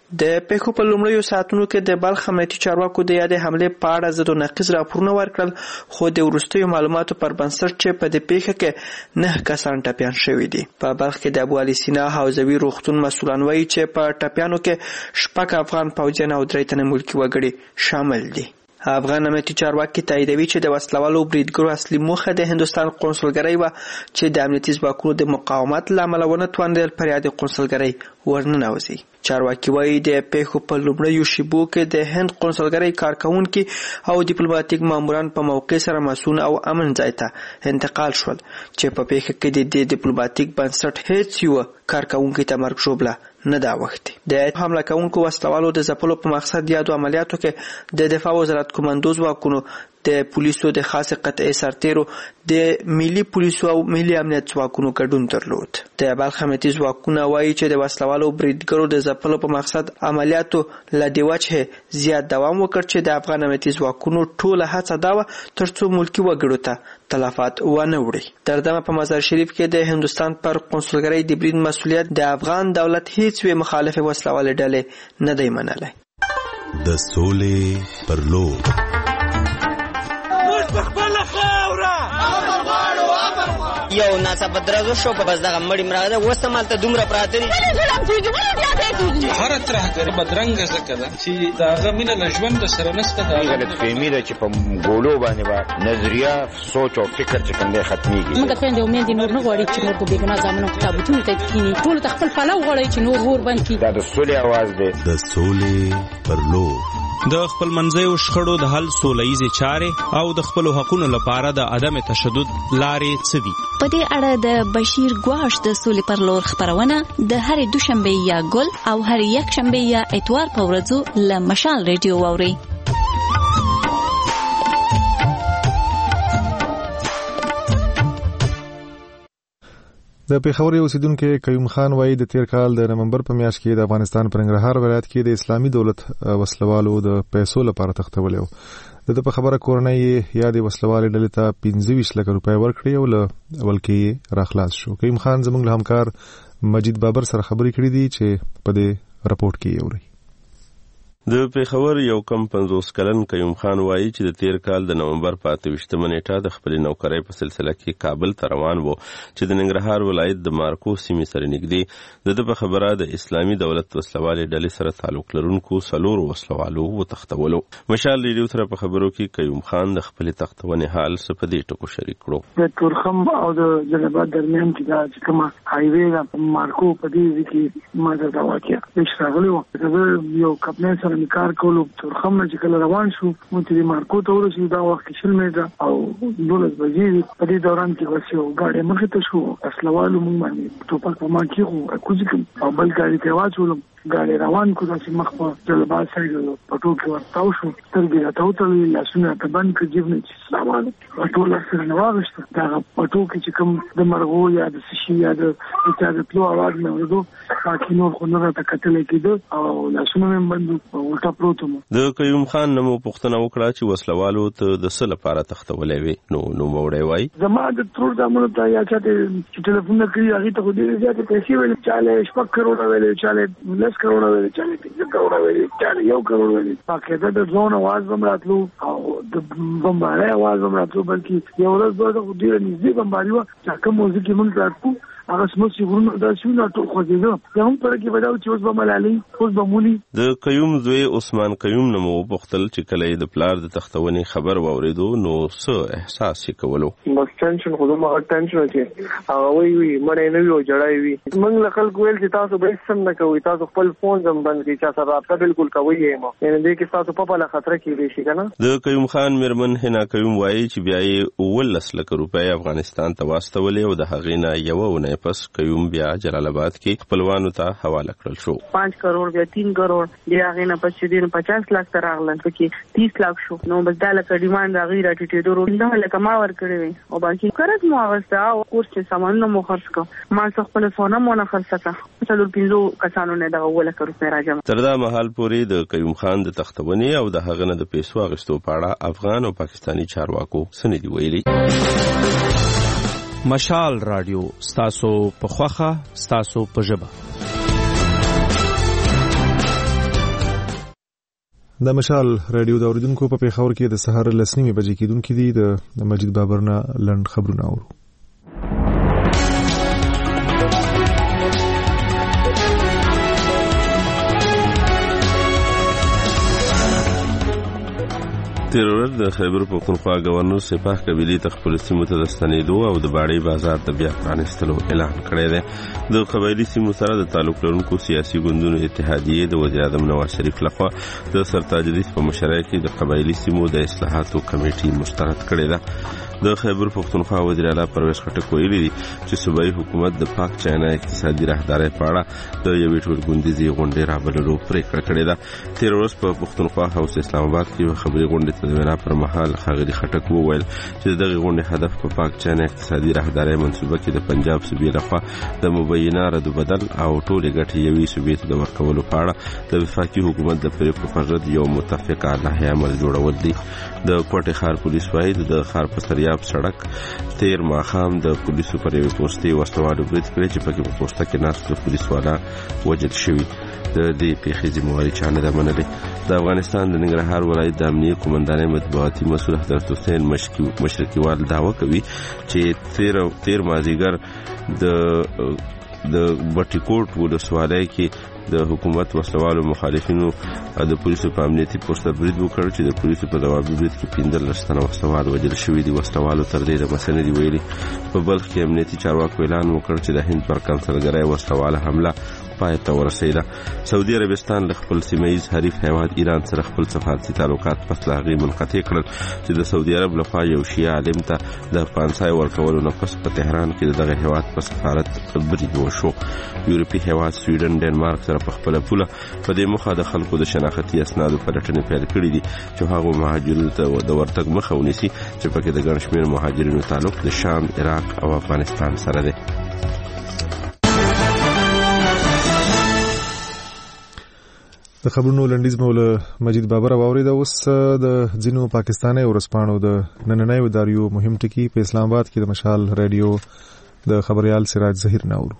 د پیښو په لومړیو ساعتونو کې د بلخ امنیتي چارواکو د یادې حملې په اړه ضد او نقیض راپورونه ورکړل، خو د وروستیو معلوماتو پر بنسټ چې په دې پیښه کې نه کسان ټپیان شوي دي. په بلخ کې د ابو علي سینا حوزوي روغتون مسؤلان وایي چې په ټپیانو کې شپږ افغان پوځیان او درې تنه ملکي وګړي شامل دي. افغان امنیتي چارواکي تاییدوي چې د وسلوالو بریدګرو اصلي موخه د هندوستان قونسلګرۍ وه چې د امنیتي ځواکونو د مقاومت له امله ونه توانېدل پر یادې قونسلګرۍ ورننوځي. چارواکي وایي د پیښو په لومړیو شیبو کې د هند قونسلګرۍ کارکوونکي او ډیپلوماټیک ماموران په موقع سره مسؤل او امن ځای ته انتقال شول چې په پیښه کې د دې ډیپلوماټیک بنسټ هیڅ یو کارکوونکي ته مرګ ژوبله نه دا وخت. د حمله کوونکو وسلوالو د ځپلو په مقصد یادو عملیاتو کې د دفاع وزارت کمانډو ځواکونو، د پولیسو د خاص قطعي سرتیرو، د ملي پولیسو او ملي امنیت ځواکونو ګډون درلود. د بلخ امنیتي ځواکونه وایي چې د وسلوالو بریدګرو د ځپلو په مقصد عملیاتو له دې وجهې زیات دوام وکړ چې د افغان امنیتي ځواکونو ټوله هڅه دا وه ترڅو ملکي وګړو ته تلفات ونه وړي. تر دمه په مزار شریف کې د هندوستان پر قونسلګرۍ د برید مسؤلیت د افغان دولت هیڅ وی مخالف وسلوالې ډلې نه دی منلی. د سولې پر لور یو ناڅاپه درزو شو په بس دغه مړی مړه ده اوس همالته دومره پراته دي. هره ترهګري بدرنګه ځکه ده چې د هغه مینه له ژونده سره نشته. دا غلطفهمي ده چې په ګولو باندې به نظریه سوچ او فکر چې کوم دی ختمېږي. موږ خویندې او میندې نور نه غواړي چې نور په بېګناه زامنو په تابوتونو ته کښېني. ټولو ته خپل پلو غواړي چې نور اور بند کړي. دا د سولې اواز دی. د سولې پر لور د خپل منځیو شخړو د حل سوله ییزې چارې او د خپلو حقونو لپاره د عدم تشدد لارې څه دي؟ په دې اړه د بشیر ګواش د سولې پر لور خپرونه د هرې دوشنبې یا ګل او هرې یکشنبې یا اتوار په ورځو له مشال ریډیو واورئ. د پیښور اوسیدونکو قیوم خان وایي د تیر کال د نومبر په میاشت کې د افغانستان په ننګرهار ولایت کې د اسلامي دولت وسلوالو د پیسو لپاره تختولی و. د په خبره کورنۍ یا د وسلوالې ډلې ته پنځه ویشت لکه روپۍ ورکړي او له اول کې راخلاص شو. قیوم خان زموږ له همکار مجید بابر سره خبرې کړې دي چې په دې راپورټ کې یوري. د پیښور یو کم پنځوس کلن قیوم خان وایي چې د تیر کال د نومبر په اته ویشتمه نیټه د خپلې نوکرۍ په سلسله کې کابل ته روان و چې د ننګرهار ولایت د مارکو سیمې سره نږدې د ده په خبره د اسلامي دولت وسلوالې ډلې سره تعلق لرونکو څلورو وسلوالو وتښتولو. مشال ریډیو سره په خبرو کې قیوم خان د خپلې تښتونې حال څه په دې ټکو شریک کړو. د تورخم او د جلبات درمیان چې دا چې کومه هایوې ده په مارکو په دې کې ما د واقعیا پیښ راغلی و. زه یو کپنې سره کار کولو تورخم نه چې کله روان شو مو چې مارکو ته ورسېدو دا وخت کې شل میټه او دولس بجې په دې دوران کې ورسېو ګاډی مخې ته شو اسلوالو مونږ باندې ټوپک په ما کې خو کوزي کوم او بل ګاډي ته واچولم ګاډي روان کو داسې مخ په جلبات سایډ په ټول کې ورتاو شو سترګې راته وتړلې لاسونه ته بند کړ جیب نه چې سامان په ټول سره نه واغشته دا په ټول کې چې کوم د مرغو یا د سشي یا د چا د پلو आवाज نه ورغو باقي نور خو نه راته کتل کېده او لاسونه مې بند ولټا پروت مو. د قیوم خان نمو پوښتنه وکړه چې وسلوالو ته د څه لپاره تښتولې وي. نو نو وړي وای زما د ترور دمنو ته یا چې ټلیفون کوي هغه ته خو دې زیاته پیسې ویل چاله شپږ کروڑه ویل چاله لس کروڑه ویل چاله پنځه کروڑه ویل چاله یو کروڑ ویل پاکه د ځون आवाज هم راتلو او د بمبارۍ आवाज هم راتلو بلکې یو ورځ به خو ډیر نږدې بمباري و چې کوم موزیک مونږ راتلو هغه سمسي ورونو دا شونه ټول خوځېدو زموږ پر کې بداو چې اوس به ملالي اوس به مولي. د قیوم زوی عثمان قیوم نمو پختل چې کله د پلار د تختونې خبر واوریدو نو څه احساس یې کولو؟ بس ټینشن خو ما ټینشن چې هغه وی وی مړ نه وی او جړای وی موږ له خلکو ویل چې تاسو به سم نه کوئ تاسو خپل فون زم بند کړئ چې تاسو رابطه بالکل کوئ یم یعنی دې کې تاسو په بل خطر کې دی شي کنه. د قیوم خان مرمن هنا قیوم وایي چې بیا یې ولس لک روپۍ افغانستان ته واستولې او د هغې نه یو ونه پس قیوم بیا جلال آباد کې خپلوانو ته حواله کړل شو. پانچ کروڑ بیا تین کروڑ بیا هغې نه پس چې دین پچاس لاک ته راغلل پکې تیس لاک شو نو بس دا لکه ډیمانډ هغې راټیټېدو روډ لکه ما ورکړې وې او باقي قرض مو اخیسته او کورس چې سامانونه مو خرڅ کړه ما څه خپله سونه مو نه خرڅه کړه څلور پنځو کسانو نه دغه اووه لکه روپۍ راجمع. تر دا مهال پورې د قیوم خان د تختونې او د هغه نه د پیسو اخیستو په اړه افغان او پاکستاني چارواکو څه نه دي ویلي. مشال رادیو ستاسو په خوخه ستاسو په ژبه. د مشال رادیو د اوریدونکو په پیښور کې د سهار لسنیمه بجې کېدونکې دي د مجید بابرنا لند خبرونه اورو. تیر ورځ د خیبر پختونخوا گورنر سپاه قبیلې ته خپل سیمو ته د ستنېدو او د باړې بازار د بیا پرانستلو اعلان کړی دی. د قبایلي سیمو سره د تعلق لرونکو سیاسي ګوندونو اتحادیې د وزیر اعظم نواز شریف لخوا د سرتاج رییس په مشرۍ کې د قبایلي سیمو د اصلاحاتو کمیټې مسترد کړې ده. د خیبر پختونخوا وزیر اعلی پرویز خټک ویلي دي چې صوبایي حکومت د پاک چاینا اقتصادي راهدارۍ په اړه د یوې ټولګوندیزې غونډې رابللو پرېکړه کړې ده. تیر ورځ په پختونخوا هاوس اسلام آباد کې یوه خبري غونډې ته د وینا پر مهال ښاغلي خټک وویل چې دغه غونډې هدف په پاک چاینا اقتصادي راهدارۍ منصوبه کې د پنجاب صوبې لخوا د مبینه رد بدل او ټولې ګټې یوې صوبې ته د ورکولو په اړه د وفاقي حکومت د پرېکړو پر ضد یو متفق لایحه عمل جوړول دي. د کوټې ښار پولیس وايي د ښار په سریاب سړک تیر ماښام د پولیسو پر یوې پوستې وسلوالو برید کړی چې پکې په پوسته کې ناست د پولیس والا وژل شوي. د دې پیښې ذمهواري چا نه ده منلې. د افغانستان د ننګرهار ولایت د امنیه قومندانۍ مطبوعاتي مسؤل حضرت حسین مشرقیوال دعوه کوي چې تیر تیر مازیګر د د بټیکوټ ولسوالۍ کې د حکومت وسلوالو مخالفینو د پولیسو په امنیتي پوسټه برید وکړ چې د پولیسو په ځوابي برید کې پنځلس تنه وسلوال وژل شوي دي. وسلوالو تر دې دمه څه نه دي ویلي. په بلخ کې امنیتي چارواکو اعلان وکړ چې د هند پر کنسلګرۍ وسلواله حمله پای ته ورسېده. سعودي عربستان له خپل سیمهیز حریف هیواد ایران سره خپل سفارتي تعلقات پس له هغې منقطع کړل چې د سعودي عرب لخوا یو شیعه عالم ته د پانسای ورکولو نه پس په تهران کې د دغه هیواد په سفارت برید وشو. یورپي هیواد سویډن ډنمارک سره په خپله پوله په دې موخه د خلکو د شناختي اسنادو پلټنې پیل کړي دي چې هغو مهاجرینو ته د ورتګ مخه ونیسي چې پکې د ګڼ شمېر مهاجرینو تعلق د شام، عراق او افغانستان سره دی. د خبرونو لنډیز مولا مجید بابر واورید. اوس د ځینو پاکستاني ورسپانو د نننۍ اداریو مهم ټکی په اسلام آباد کې د مشال رادیو د خبريال سراج ظهیر ناورو.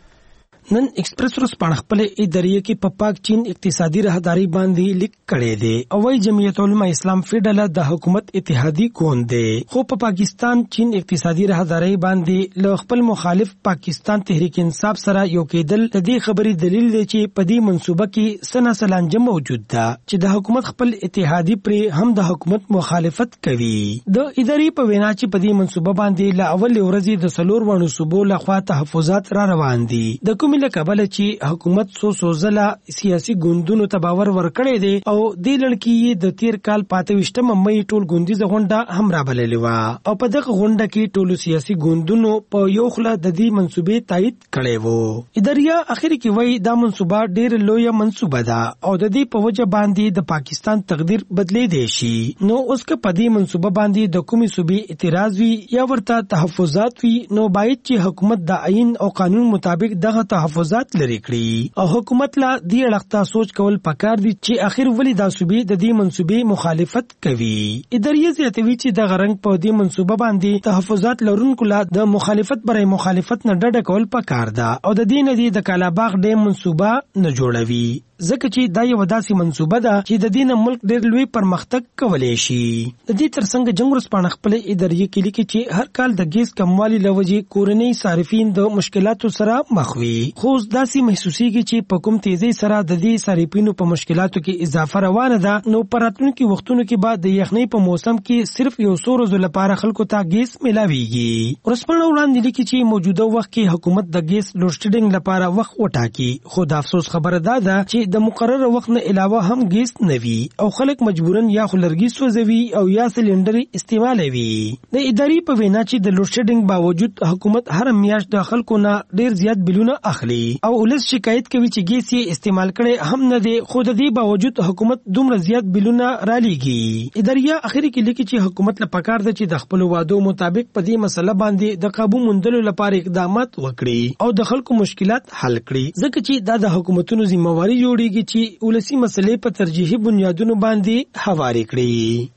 نن ایکسپریس ورسپانه خپل ادارې کې په پاک چین اقتصادي راهداري باندې لیک کړي دي او وايي جمعیت العلماء اسلام فیډرال د حکومت اتحادی ګوند دی، خو په پاکستان چین اقتصادي راهداري باندې له خپل مخالف پاکستان تحریک انصاف سره یو کېدل د دې خبرې دلیل دی چې په دې منصوبه کې سنا سلانجم موجود ده چې د حکومت خپل اتحادی پر هم د حکومت مخالفت کوي. د ادارې په وینا چې په دې منصوبه باندې له اول ورځې د سلور ونو صوبو لخوا تحفظات را روان دي. د کوم له کبل چې حکومت سو سوزله سیاسي ګوندونو ته باور ورکړی دی او د لړکی د تیر کال پاتويشتم مې ټول ګوندیزه غونډه هم را بللې و او په دغه غونډه کې ټول سیاسي ګوندونو په یو خله د دې منصوبې تایید کړي وو. ادارې اخر کې وایي دا منصوبه ډېر لوی منصوبه ده او د دې په وجه باندې د پاکستان تقدیر بدلې دی شي. نو اوس که په دې منصوبه باندې د کومي صوبې اعتراض وي یا ورته تحفظات وي نو باید چې حکومت د آئین او قانون مطابق دغه تحفظات لري کړي او حکومت لا دې اړخته سوچ کول پکار دي چې اخر ولې دا صوبې د دې منصوبې مخالفت کوي. ادارې زیاتوي چې د غرنګ په دې منصوبه باندې تحفظات لرونکو لا د مخالفت برای مخالفت نه ډډه کول پکار ده او د دې نه دي د کالاباغ ډیم منصوبه نه جوړوي ځکه چې دا یو داسې منصوبه ده چې د دې نه ملک ډېر لوی پرمختګ کولی شي. د دې ترڅنګ جنگ ورسپانه خپل ادارې کې لیکي چې هر کال د ګیس کموالي لوجې کورنۍ صارفین د مشکلاتو سره مخ وي، خو داسې محسوسيږي چې په کوم تیزی سره د دې صارفینو په مشکلاتو کې اضافه روانه ده. نو په راتلونکي وختونو کې بعد د یخنۍ په موسم کې صرف یو څو ورځې لپاره خلکو ته ګیس ملاويږي. ورسپانه وړاندې لیکي چې موجوده وخت کې حکومت د ګیس لوډ شیډینګ لپاره وخت وټاکي، خو د افسوس خبره ده چې د مقرره وخت نه علاوه هم ګیس نوي او خلک مجبورن یا خلرګي سوځوي او یا سلندر استعمالوي. د ادارې په وینا چې د لوډ شیډینګ باوجود حکومت هر میاشت د خلکو نه ډیر زیات بلونه اخلي او ولس شکایت کوي چې ګیس یې استعمال کړي هم نه دي، خو د دې باوجود حکومت دومره زیات بلونه را لېږي. ادارې اخر کې لیکي چې حکومت له پکار ده چې د خپل وعدو مطابق په دې مسله باندې د قابو موندلو لپاره اقدامات وکړي او د خلکو مشکلات حل کړي، ځکه چې دا د حکومتونو ذمہواری جوړیږي چې ولسی مسلې په ترجیحي بنیادونو باندې حواله کړي.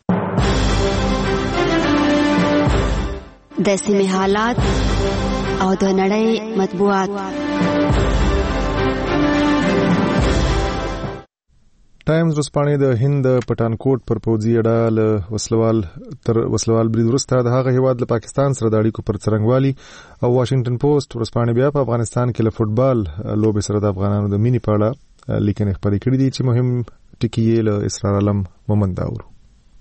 د سیمې حالات او د نړۍ مطبوعات. ټایمز ورځپاڼې د هند پټانکوټ پر پوځي اډه له وسلوال تر وسلوال برید وروسته د هغه هیواد له پاکستان سره د اړیکو پر څرنګوالي او واشنگټن پوسټ ورځپاڼې بیا په افغانستان کې له فوټبال لوبې سره د افغانانو د مینې په اړه لیکنې خپرې کړې دي چې مهم ټکي یې له اسرار علم مومند اورو.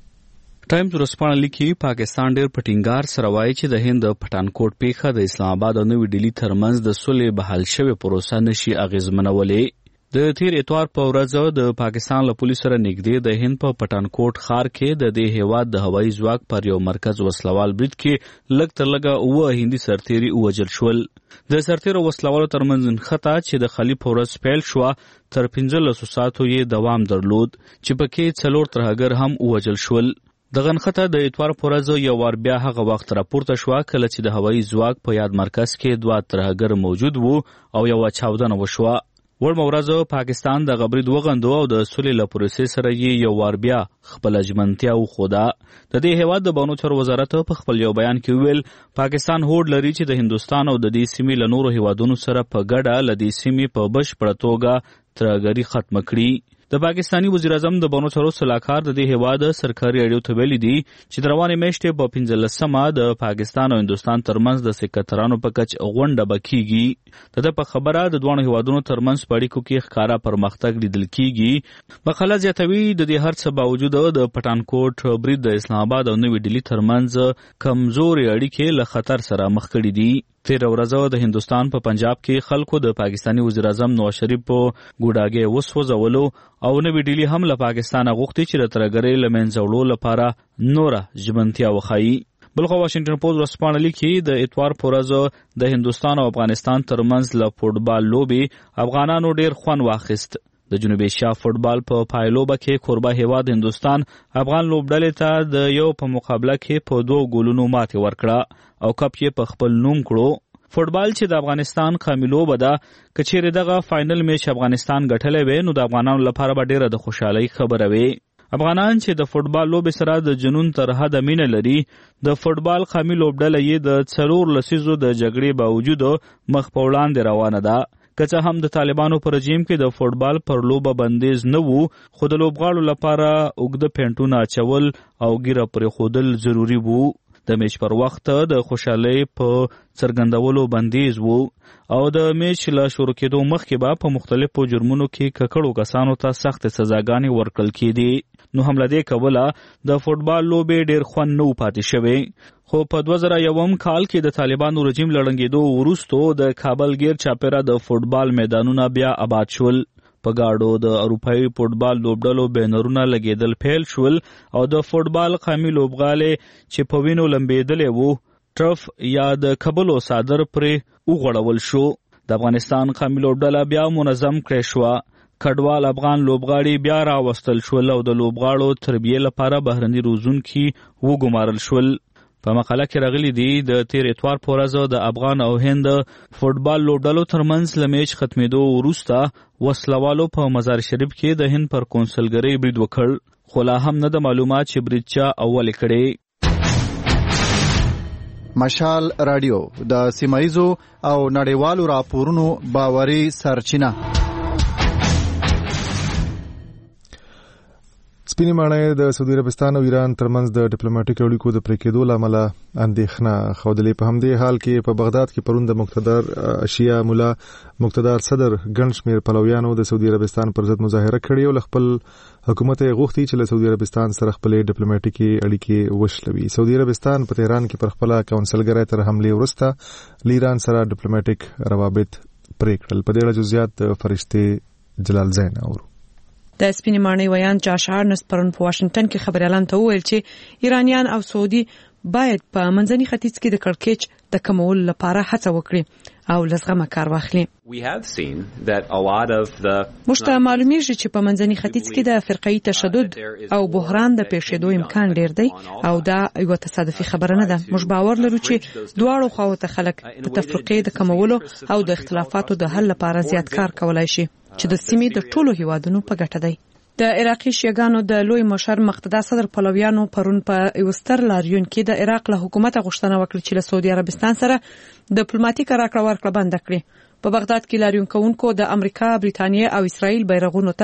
ټایمز ورځپاڼه لیکي پاکستان ډېر په ټینګار سره وایي چې د هند پټانکوټ پیښه د اسلام آباد او نوې ډیلي ترمنځ د صلح بحال شوې پروسه نشي اغېزمنولی. د تیر اتوار په ورځ د پاکستان له پولیسو سره نږدې د هند په پټانکوټ ښار کې د دې هیواد د هوایي ځواک پر یو مرکز وسلوال برید کې لږ تر لږه اوه هندي سرتیري ووژل شول. د سرتیرو وسلوالو ترمنځ نښته چې د خلیف په ورځ پیل شوه تر پنځلسو ساعتو یې دوام درلود چې پکې څلور ترهګر هم ووژل شول. دغه نښته د اتوار په ورځ یو وار بیا هغه وخت راپورته شوه کله چې د هوایي ځواک په یاد مرکز کې دوه ترهګر موجود وو او یوه چاودنه وشوه. وړمه ورځ پاکستان د غبرید وغندو او د صلح له پروسې سره یې یو وار بیا خپله ژمنتیا وښوده. د دې هیواد د بانو چارو وزارت په خپل یو بیان کې وویل پاکستان هوډ لري چې د هندوستان او د دې سیمې له نورو هیوادونو سره په ګډه له دې سیمې په بشپړه توګه ترهګري ختمه کړي. د پاکستاني وزیر اعظم د بانو چارو سلاکار د دې هیواد سرکاري اډیو ته ویلي دي چې د روانې میاشتې په پنځلسمه د پاکستان او هندوستان ترمنځ د سکرترانو په کچ غونډه به کیږي. د ده په خبره د دواړو هیوادونو ترمنځ په اړیکو کې ښکاره پرمختګ لیدل کیږي. مقاله زیاتوي د دې هر څه باوجود د پټانکوټ برید د اسلام آباد او نوې ډیلي ترمنځ کمزورې اړیکې له خطر سره مخ کړي دي. تیره ورځ د هندوستان په پنجاب کې خلکو د پاکستاني وزیر اعظم نواز شریف په ګوډاګۍ وسوځولو او نوې ډیلي هم له پاکستانه غوښتي چې د ترهګرۍ له منځه وړلو لپاره نوره ژمنتیا وښایي. بلخوا واشنګټن پوسټ ورځپاڼه لیکي د اتوار په ورځ د هندوستان او افغانستان ترمنځ له فوټبال لوبې افغانانو ډېر خوند واخیست. د جنوبي ایشیا فوټبال په پایلوبه کې کوربه هیواد هندوستان افغان لوبډلې ته د یو په مقابله کې په دوه ګولونو ماتې ورکړه او کپ یې په خپل نوم کړو. فوټبال چې د افغانستان قومي لوبه ده که چیرې دغه فاینل میچ افغانستان ګټلی وی نو د افغانانو لپاره به ډېره د خوشحالۍ خبره وي. افغانان چې د فوټبال لوبې سره د جنون تر حده مینه لري د فوټبال قومي لوبډله یې د څلور لسیزو د جګړې باوجود مخ په وړاندې روانه ده. که څه هم د طالبانو په رژیم کې د فوټبال پر لوبه بندیز نه وو خو د لوبغاړو لپاره اوږده پینټونه اچول او ګیره پرېښودل ضروري وو. د میچ پر وخت د خوشحالۍ په څرګندولو بندیز وو او د میچ له شروع کېدو مخکې به په مختلفو جرمونو کې ککړو کسانو ته سختې سزاګانې ورکړل کېدې. نو هم له دې کبله د فوټبال لوبې ډېر خوند نه و پاتې شوی. خو په دوه زره یوم کال کې د طالبانو رژیم له ړنګېدو وروستو د کابل ګیر چاپېره د فوټبال میدانونه بیا آباد شول. په ګاډو د اروپایي فوټبال لوبډلو بینرونه لګېدل پیل شول او د فوټبال قومي لوبغالی چې په وینو لمبېدلی وو ټرف یا د کبلو صادر پرې وغوړول شو. د افغانستان قومي لوبډله بیا منظم کړی شوه. کډوال افغان لوبغاړي بیا راوستل شول او د لوبغاړو تربیې لپاره بهرني روزونکي وګمارل شول. په مقاله کې راغلي دي د تیر اتوار په ورځ د افغان او هند فوټبال لوبډلو ترمنځ له میچ ختمېدو وروسته وسلوالو په مزار شریف کې د هند پر کونسلګرۍ برید وکړ خو لا هم نه د معلومات چې برید چا اولې کړی. مشال رادیو د سیمایزو او نړیوالو راپورونو باوري سرچینه. سپینې ماڼۍ د سعودي عربستان او ایران ترمنځ د ډیپلوماټیک اړیکو د پرې کېدو له امله اندېښنه ښودلې. په همدې حال کې په بغداد کې پرون د مقتدر شیعه مولا مقتدر صدر ګڼ شمېر پلویانو د سعودي عربستان پر ضد مظاهره کړې او له خپل حکومت یې غوښتي چې له سعودي عربستان سره خپلې ډیپلوماټیکي اړیکې وشلوي. سعودي عربستان په تهران کې پر خپله کونسلګرۍ تر حملې وروسته له ایران سره ډیپلوماټیک روابط پرې کړل. په دې اړه جزئیات د فرشتې جلال زین اورو. د سپینې ماڼۍ ویان جاش هارنس پرون په واشنگټن کې خبريالان ته وویل چې ایرانیان او سعودي باید په منځني ختیځ کې د کړکېچ د کمولو لپاره هڅه وکړي او لزغمه کار واخلي. موږ ته معلومیږي چې په منځني ختیځ کې د فرقه‌ای تشدد او بحران د پیښېدو امکان ډیر دی او دا یو تصادفي خبره نه ده. موږ باور لرو چې دواړو خواو ته خلک د تفرقې د کمولو او د اختلافاتو د حل لپاره زیات کار کولای شي چې د سیمې د ټولو هیوادونو په ګټه دی. د عراقي شیعاګانو د لوی مشر مقتدا صدر پلویانو پرون په یو ستر لاریون کې د عراق له حکومت غوښتنه وکړه چې له سعودي عربستان سره ډیپلوماټیک راکړه ورکړه بند کړي. په بغداد کې لاریون کوونکو د امریکا، بریتانیا او اسرائیل بیرغونو ته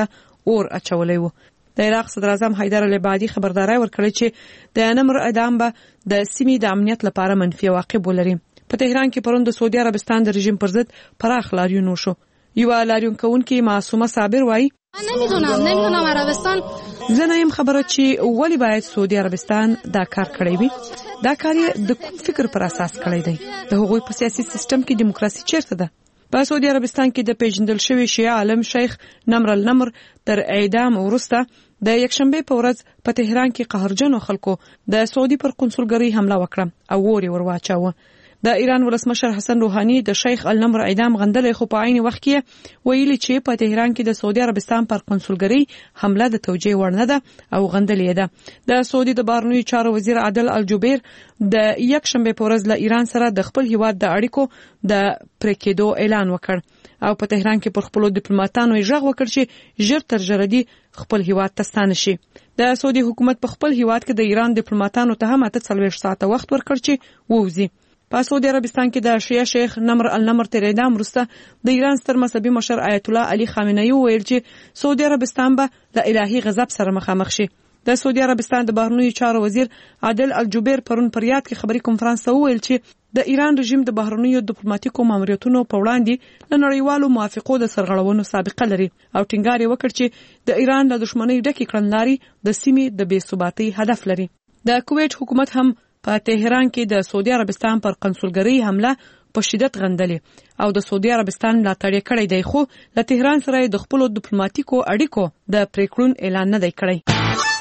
اور اچولې وو. د عراق صدر اعظم حیدر العبادي خبرداري ورکړه چې د نمر اعدام به د سیمې د امنیت لپاره منفي عواقب ولري. په تهران کې پرون د سعودي عربستان د رژیم پر ضد پراخ لاریون وشو. یو لاریون کوونکی معصومه صابر وایي نمیدونم نمیدونم عربستان زه نه یم خبره چې ولی باید سعودي عربستان دا کار کړی وي. دا کار یې د کوم فکر پر اساس کړی دی؟ د هغوی په سیاسي سیستم کې دیموکراسي چیرته ده؟ په سعودي عربستان کې د پیژندل شوی شیعه عالم شیخ نمر النمر تر اعدام وروسته د یکشنبه په ورځ په تهران کې قهرجنو خلکو د سعودي پر قنصلګرۍ حمله وکړه او ور ورواچاوه. د ایران ولسمشر حسن روحاني د شیخ النمر اعدام غندلې، خو په عین وخت کې ویلي چې په تهران کې د سعودي عربستان پر قنصلګرۍ حمله د توجیه وړ نه ده او غندلې ده. د سعودي د بهرنیو چارو وزیر عادل الجبیر د یکشنبه په ورځ له ایران سره د خپل هیواد د اړیکو د پرې کېدو اعلان وکړ او په تهران کې پر خپل ډیپلوماټانو یې غږ وکړ چې ژر تر ژره دي خپل هیواد ته ستانه شي. د سعودي حکومت په خپل هیواد کې د ایران ډیپلوماټانو ته هم اته څلوېښت ساعته وخت ورکړ چې ووځي. په سعودي عربستان کې د شیعه شیخ نمر النمر تر اعدام وروسته د ایران ستر مذهبي مشر آیت الله علي خامنه‌ای ویل چې سعودي عربستان به د الهي غضب سره مخامخ شي. د سعودي عربستان د بهرنیو چارو وزیر عادل الجبیر پرون په ریاض کې خبري کنفرانس ته ویل چې د ایران رژیم د بهرنیو ډیپلوماټیکو ماموریتونو په وړاندې له نړیوالو موافقو د سرغړونو سابقه لري او ټینګار یې وکړ چې د ایران له دښمنۍ ډکې کړنلارې د سیمې د بې ثباتۍ هدف لري. د کویت حکومت هم په تهران کې د سعودي عربستان پر قنصلګرۍ حمله په شدت غندلې او د سعودي عربستان ملاتړ یې کړی دی، خو له تهران سره د خپل ډیپلوماټیکو اړیکو د پریکړون اعلان نه دی کړی.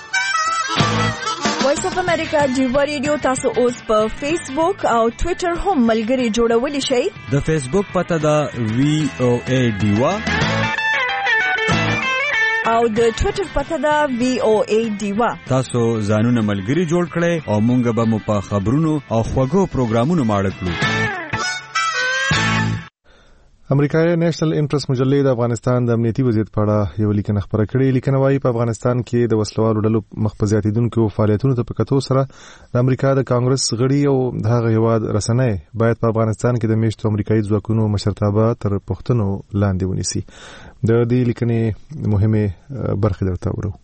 وایس اف امریکا جیوا ریډیو تاسو اوس په فیسبوک او ټوئیټر هم ملګري جوړولی شئ. د فیسبوک پته ده وی او ای ډیوا او د ټوئیټر پته ده وی او ای ډیوا. تاسو ځانونه ملګري جوړ کړئ او مونږ به مو په خبرونو او خوږو پروګرامونو ماړه کړو. امریکایي نېشنل انټرست مجلې د افغانستان د امنیتي وضعیت په اړه یو لیکنه خپره کړې. لیکنه وايي په افغانستان کې د وسلوالو ډلو مخ په زیاتیدونکو فعالیتونو ته په کتو سره د امریکا د کانګرس غړي او د هغه هیواد رسنۍ باید په افغانستان کې د میشتو امریکایي ځواکونو مشرتابه تر پوښتنو لاندې ونیسي. د دې لیکنې مهمه برخې درته ورو.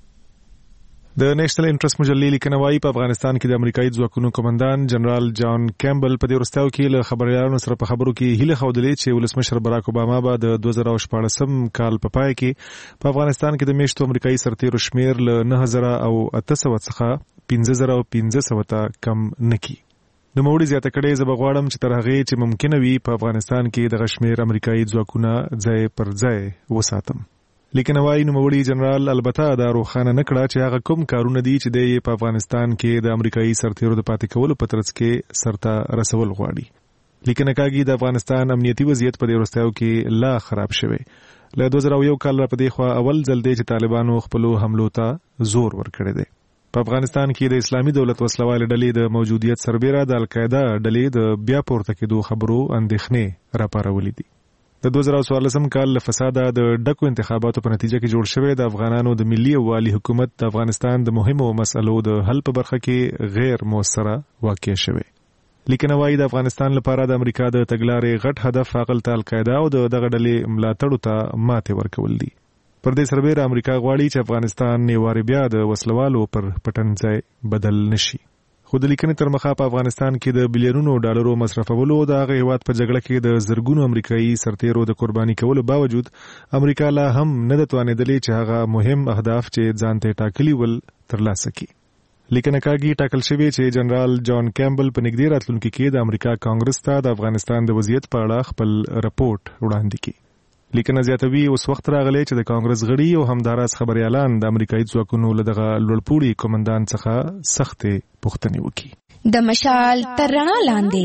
د نېشنل انټرست مجلې لیکنه وايي په افغانستان کې د امریکایي ځواکونو کمانډان جنرال جان کیمبل په دې وروستیو کې له خبريالانو سره په خبرو کې هیله ښودلې چې ولسمشر باراک اوباما به د دوه زره شپاړسم کال په پای کې په افغانستان کې د میشتو امریکایي سرتیرو شمیر له نه زره او اته سوه څخه پنځه زره او پنځه سوه ته کم نکړي. د موړي زیاته کړې زه به غواړم چې تر هغې چې ممکنه وي په افغانستان کې دغه شمیر امریکایي ځواکونه ځای پر ځای وساتم. لیکنه وايي نوموړي جنرال البته دا روښانه نه کړه چې هغه کوم کارونه دي چې دی په افغانستان کې د امریکایي سرتیرو د پاتې کولو په ترڅ کې سرته رسول غواړي. لیکنه کاږي د افغانستان امنیتي وضعیت په دې وروستیو کې لا خراب شوی. له دوه زره یو کال را پدې خوا اول ځل دی چې طالبانو خپل حملو ته زور ورکړی دی. په افغانستان کې د اسلامي دولت وسلوال ډلې د موجودیت سربېره د القاعده ډلې د بیا پورته کېدو خبرو اندېښنې راپارولې دي. د دوه زره څوارلسم کال له فساده د ډکو انتخاباتو په نتیجه کې جوړ شوی د افغانانو د ملي یووالي حکومت د افغانستان د مهمو مسلو د حل په برخه کې غیر موثره واقع شوی. لیکنه وايي د افغانستان لپاره د امریکا د تګلارې غټ هدف هغلته القاعده او د دغه ډلې ملاتړو ته ماتې ورکول دي. پر دې سربېره امریکا غواړي چې افغانستان یې وارې بیا د وسلوالو پر پټنځای بدل نشي. خو د لیکنې تر مخه په افغانستان کې د بلیونونو ډالرو مصرفولو د هغه هیواد په جګړه کې د زرګونو امریکایي سرتیرو د قرباني کولو باوجود امریکا لا هم نه ده توانېدلې چې هغه مهم اهداف چې ځان ته ټاکلي ول ترلاسه کړي. لیکنه کاږي ټاکل شوی چې جنرال جان کیمبل په نږدې راتلونکي کې د امریکا کانګرس ته د افغانستان د وضعیت په اړه خپل رپورټ وړاندې کړي. لیکنه زیاتوي اوس وخت راغلی چې د کانګرس غړي او همداراز خبريالان د امریکایي ځواکونو له دغه لوړپوړي کمانډان څخه سختې پوښتنې وکړي. د مشال تر رڼا لاندې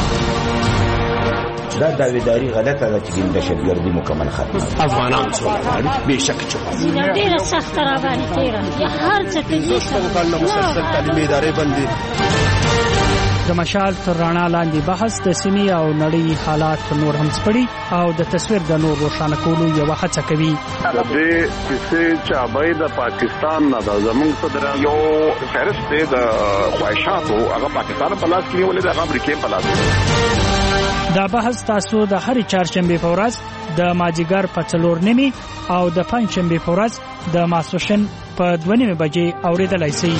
دا داویداری غلطه ده چې د دهشتګردي مکمل ختمه افغانان سره غواړي بهشکه چې ډیره سخت را باندې تیره یا هر څه کوي څنګه مسلسل تعلیمي ادارې باندې د مشال تر رڼا لاندې بحث د سیمې او نړۍ حالات نور هم سپړي او د تصویر د نور روښانه کولو یو هڅه کوي. د دې چې چابای د پاکستان نه د زمونږ صدر یو فهرست د خواهشاتو هغه پاکستان په لاس کې ولې د امریکا په لاس دا بحث تاسو د هرې چهارشنبه په ورځ د مازیګر په څلور نیمې او د پنځشنبه په ورځ د ماسپښین په دوه نیمې بجې اورېدلای شئ.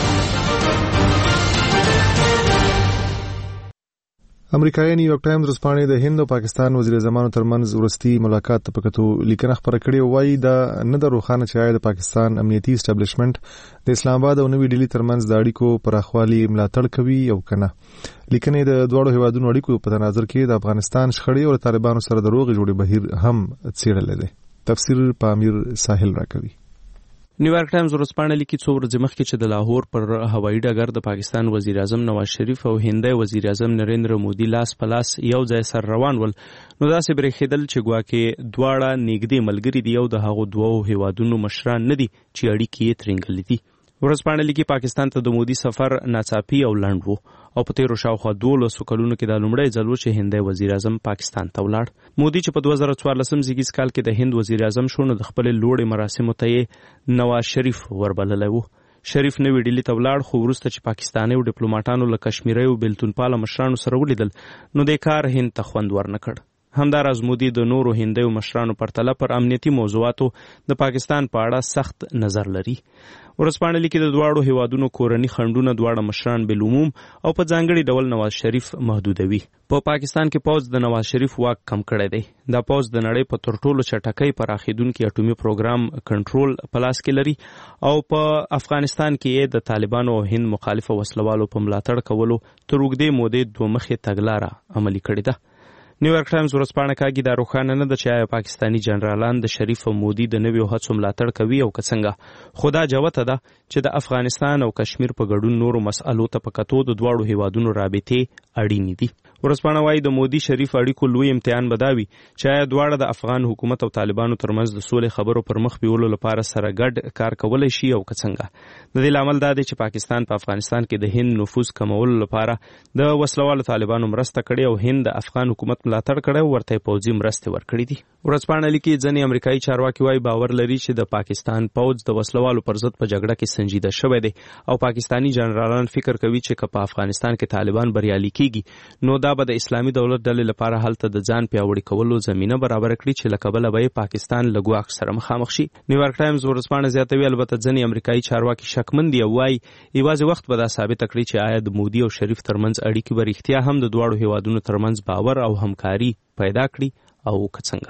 امریکایي نیویارک ټایمز ورځپاڼې د هند او پاکستان وزیر اعظمانو ترمنځ ورستي ملاقات ته پکتو لیکنه خبره کړې وایي دا نه د روخانه چې د پاکستان امنیتي اسټابلیشمنت د اسلام آباد او نوې ډیلی ترمنځ د اړیکو پراخوالي ملاتړ کوي او کنه. لیکنې د دوړو هیوادونو اړیکو په تناظر کې د افغانستان شخړې او طالبانو سره د روغې جوړې بهیر هم څېړل دي. تفسیر پامیر ساحل راکوي. نیویارک ټایمز ورځپاڼه لیکي څو ورځې مخکې چې د لاهور پر هوایي ډګر د پاکستان وزیر اعظم نواز شریف او هندي وزیر اعظم نریندر مودي لاس په لاس یو ځای سر روان ول، نو داسې برېښېدل چې ګواکې دواړه نږدې ملګري دي او د هغو دوو هیوادونو مشران نه دي چې اړیکې یې ترنګلې دي. ورځپاڼه لیکي پاکستان ته د مودي سفر ناڅاپي او لنډ و او په تیرو شاوخوا دولسو کلونو کې دا لومړی ځل و چې هندي وزیر اعظم پاکستان ته ولاړ. مودي چې په دوه زره څوارلسم زیږیز کال کې د هند وزیر اعظم شو، نو د خپلې لوړې مراسمو ته یې نواز شریف وربللی و. شریف نوې ډیلي ته ولاړ، خو وروسته چې پاکستاني او ډیپلوماټانو له کشمیري او بیلتون پاله مشرانو سره ولیدل، نو د کار هند ته خوند ورنکړ. همداراز مودي د نورو هندیو مشرانو پرتله پر امنیتي موضوعاتو د پاکستان په اړه سخت نظر لري. ورځپاڼه لیکي د دواړو هیوادونو کورني خنډونه دواړه مشران بالعموم او په ځانګړي ډول نواز شریف محدودوي. په پاکستان کې پوځ د نواز شریف واک کم کړی دی. دا پوځ د نړۍ په تر ټولو چټکۍ پراخېدونکي اټومي پروګرام کنټرول په لاس کې لري او په افغانستان کې یې د طالبانو او هند مخالفه وسلوالو په ملاتړ کولو تر اوږدې مودې دوه مخې تګلاره عملي کړې ده. نیویارک ټایمز ورځپاڼه کاږي دا روښانه نه ده چې آیا پاکستاني جنرالان د شریف او مودي د نویو هڅو ملاتړ کوي او که څنګه، خو دا جوته ده چې د افغانستان او کشمیر په ګډون نورو مسألو ته په کتو د دواړو هیوادونو رابطې اړینې دي. ورځپاڼه وایي د مودي شریف اړیکو لوی امتحان به دا وي چې آیا دواړه د افغان حکومت او طالبانو ترمنځ د سولې خبرو پر مخ بیولو لپاره سره ګډ کار کولی شي او که څنګه. د دې لامل دا دی چې پاکستان په افغانستان کې د هند نفوذ کمولو لپاره د وسلوالو طالبانو مرسته کړې او هند د افغان حکومت ملاتړ کړی او ورته پوځي مرستې ورکړې دي. ورځپاڼه لیکي ځینې امریکایي چارواکي وایي باور لري چې د پاکستان پوځ د وسلوالو پر ضد په جګړه کې سنجیده شوی دی او پاکستاني جنرالان فکر کوي چې که په افغانستان کې طالبان بریالي کیږي، نو دا به د اسلامي دولت ډلې لپاره هلته د ځان پیاوړي کولو زمینه برابر کړي چې له کبله به پاکستان له ګواښ سره مخامخ شي. نیویارک ټایمز ورځپاڼه زیاتوي البته ځینې امریکایي چارواکي شکمن دي او وایي یوازې وخت به دا ثابته کړي چې آیا د مودي او شریف ترمنځ اړیکې به رښتیا هم د دواړو هیوادونو ترمنځ باور او همکاري پیدا کړي او که څنګه.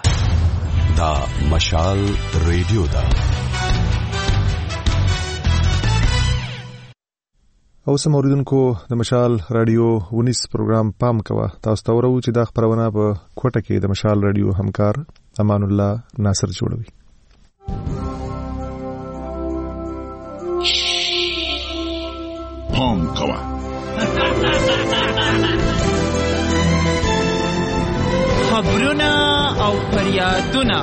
دا مشال ریډیو ده. او سم اوریدونکو د مشال رادیو ونیس پروګرام پام کوه. تاسو ته ورو چې دا خبرونه په کوټه کې د مشال رادیو همکار امان الله ناصر جوړوي. پام کوه. خبرونه او فریادونه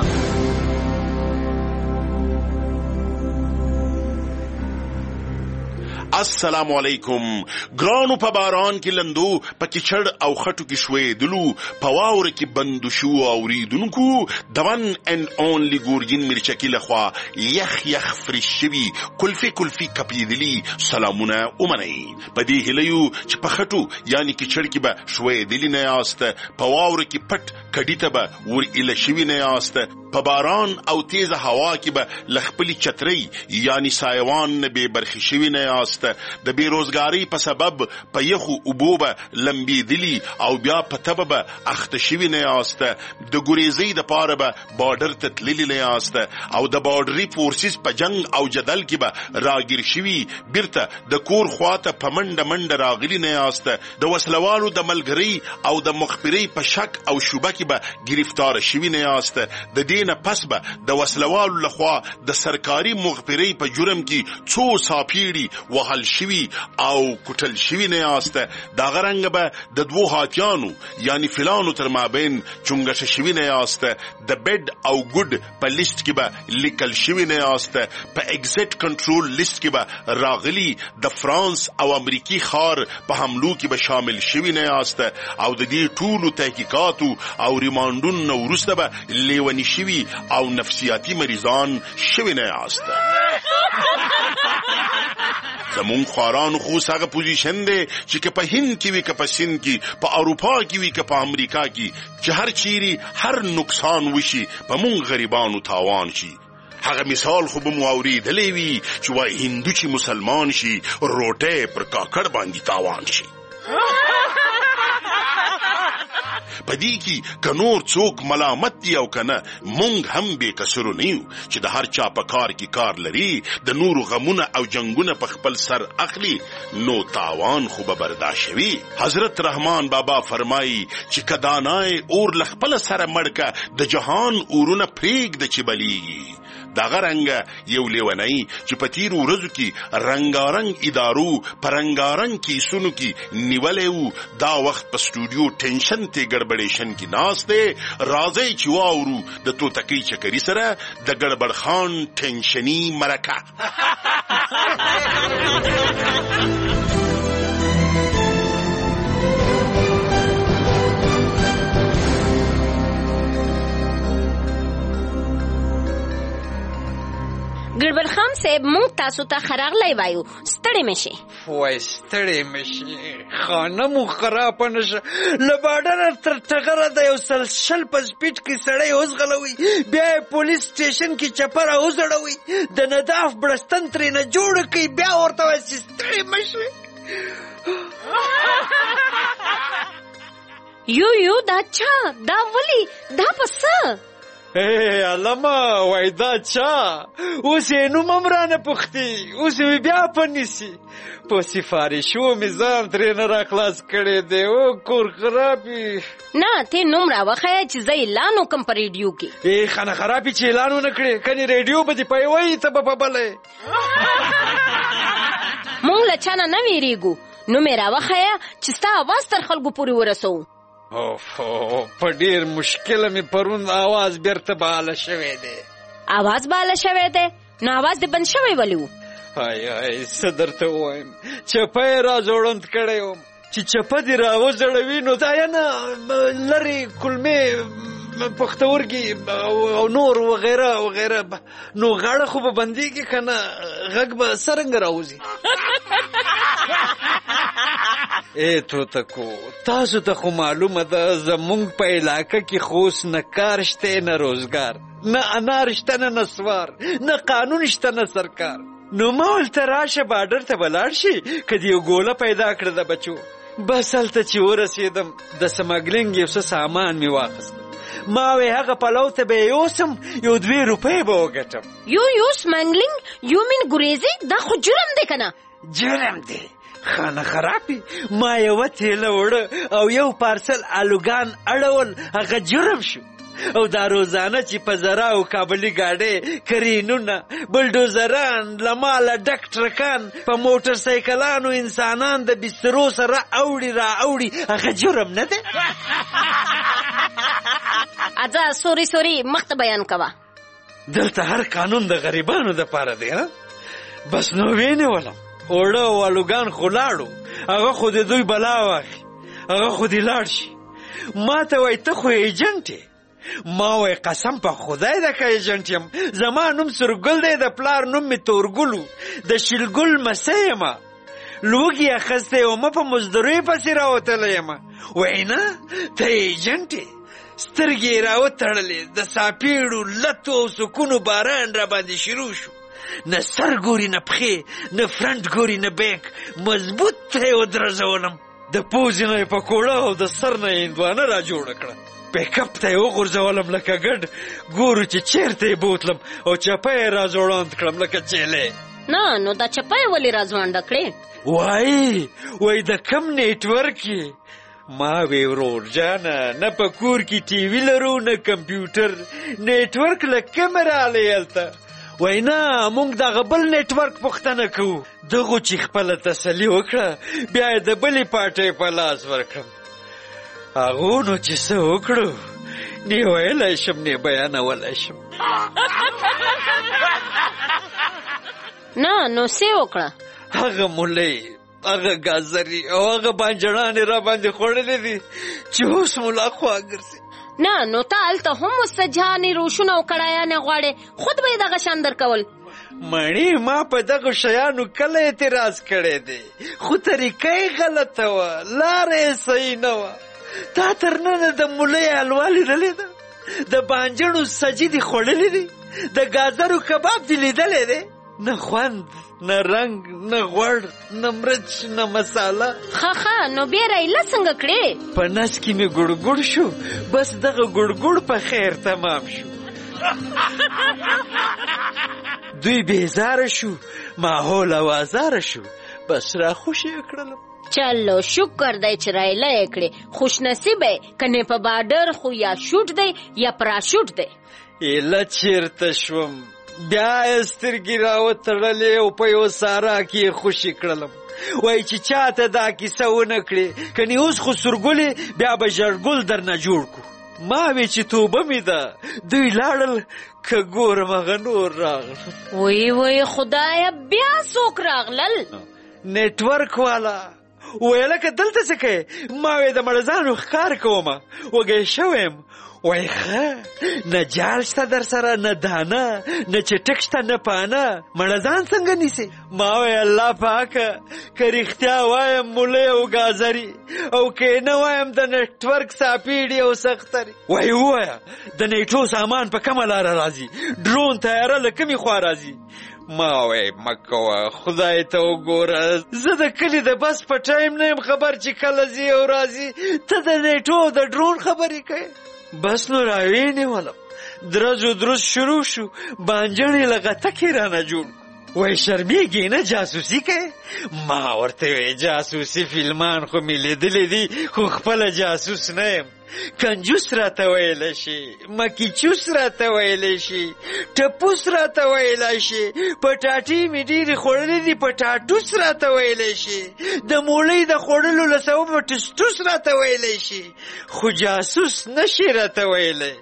السلام علیکم. ګرانو په باران کې لندو په کچړ او خټو کې شوې دلو په واور کې بند شو اوریدونکو د ون ان اونلی ګورګین مرچکی لخوا یخ یخ فرش شوی کلفي کلفي کپیدلی سلامونه اومنئ. په دې هلیو چې په خټو یعنی کچړ کې به شوې دلی نه یاست، په واور کې پټ کډی ته به ور اله شوی نه یاست، په باران او تیز هوا کې به لخپلی چتري یعنی سایوان نه به برخي شوی نه یاست، د بیروزګاری په سبب په یخو وبوبه لمبي دلی او بیا په تبه اخته شوی نه یاست، د ګریزي د پاره به بارډر ته تللی نه یاست او د بارډري فورسز په جنگ او جدل کې به راګیر شوی بیرته د کور خواته په منډه منډه راغلی نه یاست، د وسلوالو د ملګری او د مخبري په شک او شوبه کې به گرفتار شوی نه یاست، د دینه پس به د وسلوالو لخوا د سرکاري مخبري په جرم کې څو ساپیړي وهل شوی او کټل شوی نه یاست، دا غرنګ به د دوه هاتیانو یعنی فلانو تر مابین چونګش شوی نه یاست، د بیډ او ګډ په لیست کې به لیکل شوی نه یاست، په ایگزیټ کنټرول لیست کې به راغلی د فرانس او امریکای خار په حملو کې به شامل شوی نه یاست او د دې ټولو تحقیقاتو او ریمانډونو وروسته به لیونی شوی او نفسیاتی مریضان شوی نه یاست. زمونږ خوارانو خو هغه پوزیشن دی چې که په هند کې وي که په سند کې په اروپا کې وي که په امریکا کې چې هر چیرې هر نقصان وشي په مونږ غریبانو تاوان شي. هغه مثال خو به مو اورېدلی وي چې وایي هندو چې مسلمان شي روټۍ پر کاکړ باندې تاوان شي. پدې کې که نور څوک ملامت دي او که نه مونږ هم بې کسرو نه یو چې د هر چا په کار کې کار لري د نورو غمونه او جنګونه په خپل سر اخلي نو تاوان خو به برداشت وي. حضرت رحمان بابا فرمایي چې که دانای اور له خپله سره مړ که د جهان اورونه پرېږده چې بلیږي. دغه رنګه یو لیونی چې په تیرو ورځو کې رنګارنګ ادارو په رنګارنګ کیسونو کې نیولی و دا وخت په سټوډیو ټینشن ته ګډبډیشن کې ناست دی. راځئ چې واورو د توتکۍ چکري سره د ګډبډ خان ټینشني مرکه. ګړبړ خان صاحب مونږ تاسو ته خراغلی وایو ستړی مشي. وای ستړی مشي خانه مو خرابه نشه له باډره تر ټغره د یو سل شل په سپیډ کې سړی وزغلوي بیا یې پولیس سټیشن کې چپره وزړوي د نداف بړستن ترېنه جوړه کوي بیا ورته وایي چې ستړی مشي. یو یو دا چا دا ولي دا په څه؟ اے علما وای دا چا اوس یې نوم هم رانه پوښتي اوس مې بیا په نیسي په سفارشو مې ځان ترېنه راخلاص کړی دی او کور خراب وي. نه ته نوم راوښیه چې زه اعلان وکړم په ریډیو کې. ای خانه خراب چې اعلان ونه کړې کنې ریډیو به دې پی وایي ته به په بله مونږ له چا نه نه ویرېږو. نوم یې راوښیه چې ستا اواز تر خلکو پورې ورسوو. په ډیر مشکله مې پرون آواز بیرته باله شوی دی. آواز باله شوی دی؟ نو آواز دې بند شوی ولې و؟ های های څه درته ووایم چپه یې را زوړند کړی وم چې چپه دې را وزړوي نو دا یې نه لرې کلمې پښتورګي او نور وغیره وغیره نو غاړه خو به بندېږي که نه غږ به څرنګه راوځي. ای توتکو تاسو ته خو معلومه ده زمونږ په علاقه کې خو اوس نه کار شته نه روزګار نه انار شته نه نسوار نه قانون شته نه سرکار. نو ما ولته راشه باډر ته به لاړ شي که دې یو ګوله پیدا کړه د بچو. بس هلته چې ورسېدم د سمګلینګ یو څه سامان مې واخیست. ما وی هغه پلو ته به یوسم یو دوې روپۍ به وګټم. یو یو سمګلینګ یو مین ګریزي دا خو جرم دی که نه؟ جرم دی خانه خرابی ما یوه تیله وړه او یو پارسل آلوګان اړول هغه جرم شو. او دا روزانه چې په زرا او کابلي ګاډۍ کرینونه بلډوزران له ماله ډک ټرکان په موټر سایکلانو انسانان د بسترو سره اوړي را اوړي هغه جرم نه دی؟ اځه سوري سوري مخته بیان کوه. دلته هر قانون د غریبانو دپاره دی ها. بس نو وینولم اوړه او الوګان خو لاړو هغه خو د دوی بلا واخي هغه خو دې لاړ شي. ما ته وایي ته خو ایجنټ یې. ما وایي قسم په خدای ده که ایجنټ یم زما نوم سورګل دی د پلار نوم مې تورګل و د شلګل مسی یمه لوږې اخیستی ومه په مزدوریو پسې راوتلی یمه. وایي نه ته ایجنټ یې. سترګې یې راوتړلې د ساپیړو لتو او سکونو باران را باندې شروع شو. نه سر ګوري نه پښې نه فرنټ ګوري نه بیک مضبوط ته یې ودرزولم. د پوزې نه یې پکوړه او د سر نه یې هندوانه را جوړه کړه. پیکپ ته یې وغورځولم لکه ګډ ګورو چې چیرته یې بوتلم او چپه یې را زوړاند کړم لکه چیلې. نه نو دا چپه یې ولې را ځوانده کړې؟ وایي وایي د کم نیټورک یې. ما وی ورور جانه نه په کور کې ټي وي لرو نه کمپیوټر نیټورک له کومه راغلی هلته. وای نه مونږ دغه بل نیټورک پوښتنه کوو. دغو چې خپله تسلي وکړه بیا یې د بلې پاټۍ په لاس ورکړم. هغو نو چې څه وکړو نه ویلی شم نه بیانولی شم. نه نو څه وکړه؟ هغه مولۍ هغه ګازري او هغه بانجړانې را باندې خوړلې دي چې اوس ملا خوا ګرځي. نه نو ته هلته هم مستجانې روشونه او کړایانې غواړې خود به یې دغه شان درکول. مڼې ما په دغه شیانو کله اعتراض کړی دی خو طریقه یې غلطه وه لاره یې صحیح نه وه تا تر ننه د مولۍ حلوا لیدلې ده د بانجڼو سجي دې خوړلې دي د ګازرو کباب دې لیدلی دی نه خوند نه رنګ نه غوړ نه مرچ نه مساله ښه ښه نو بیا رایله څنګه کړې په نس کې مې ګړګړ شو بس دغه ګړګړ په خیر تمام شو دوی بیزاره شو ماحول اوازاره شو بس را خوشی کړلم چلو شکر دی چې رایله یې کړې خوش نصیبه کنه په بارډر خو یا شوټ دی یا پراشوټ دی ایله چیرته شوم بیا یې سترګې راوتړلې او په یو سارا کې یې خوشي کړلم وایي چې چاته دا کیسه ونه کړې کنې اوس خو سورګلې بیا به ژړګل درنه جوړ کړو ما وی چې توبه مې ده دوی لاړل که ګورم هغه نور راغل وی وی خدایه بیا څوک راغلل نیټورک والا ویله که دلته څه کوې ما وی د مړزانو ښکار کومه وږی شویم وای ښه نه جال شته در سره نه دانه نه چټک شته نه پانه مړزان څنګه نیسې ما وی الله پاکه که رښتیا وایم مولۍ او ګازري او که نه وایم د نیټورک ساپیډي او سختري وای ووایه د نیټو سامان په کومه لاره راځي ډرون تیاره له کومې خوا راځي ما وی مکوه خدای ته وګوره زه د کلي د بس په ټایم نه یم خبر چې کله ځي او راځي ته د نیټو د ډرون خبرې کوې بس نو راوینې ولم درز و درز شروع شو بانجڼې له غتکې رانه جوړ وای شرمیږي نه جاسوسي کوې ما ورته وی جاسوسي فلمان خو مې لیدلی دي خو خپله جاسوس نه یم کنجوس راته ویلی شي مکیچوس راته ویلی شي ټپوس راته ویلی شي پټاټې مې ډېرې خوړلې دي پټاټوس راته ویلی شي د موړۍ د خوړلو له سببه ټسټوس راته ویلی شي خو جاسوس نشي راته ویلی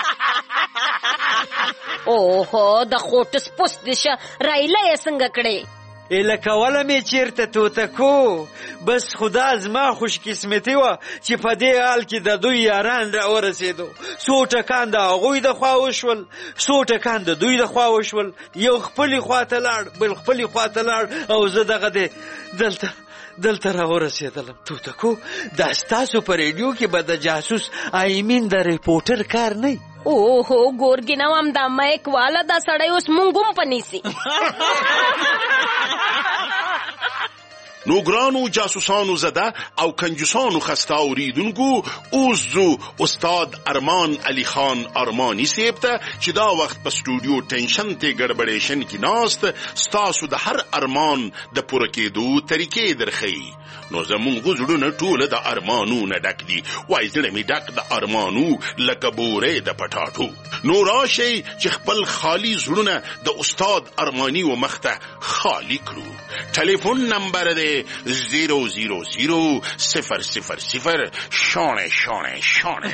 اوهو د خوټس پوس دې شه رایله یې څنګه کړې ایله کوله مې چیرته توتکو بس خدا زما خوش قسمتي وه چې په دې حال کې د دوی یاران را ورسېدو څو ټکان د هغوی د خوا وشول څو ټکان د دوی د خوا وشول یو خپلې خوا ته لاړ بل خپلې خوا ته لاړ او زه دغه دی دلته دلته را ورسېدلم توتکو دا ستاسو په ریډیو کې به د جاسوس آیمین د ریپورټر کار نه اوهو ګورګینه وم دا مایک والا دا سړی اوس مونږ هم په نیسي نو ګرانو جاسوسانو زده او کنجوسانو خسته اوریدونکو اوس زو استاد ارمان علی خان ارمانی صاحب ته چې دا وخت په سټوډیو ټینشن ته ګډبډیشن کې ناست ستاسو د هر ارمان د پوره کېدو طریقې درښیي نو زمونږ زړونه ټوله د ارمانونه ډک دي وایي زړه مې ډک د ارمانو لکه بورې د پټاټو نو راشئ چې خپل خالي زړونه د استاد ارماني و مخته خالی کړو ټلیفون نمبر دی زیرو زیرو زیرو صفر صفر صفر شانه شانه شانه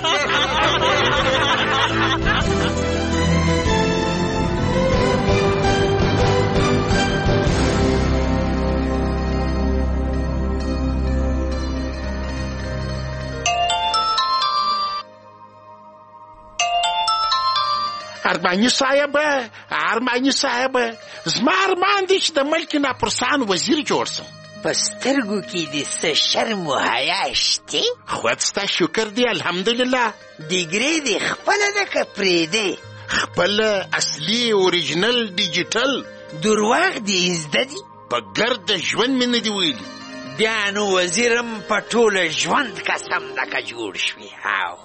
ارمانی صاحب ارمانی صاحب زما ارمان دی چې د ملک ناپرسان وزیر جوړ سم په سترګو کې دې څه شرم و حیا شته خدای ستا شکر دی الحمدلله ډیګرې دې خپله ده که پرېږدې خپل اصلي اوریجنل ډیجیټل درواغ دې زده دي په ګرد ژوند مې نه دي ویلي بیا نو وزیرم په ټوله ژوند قسم لکه جوړ شوې هاو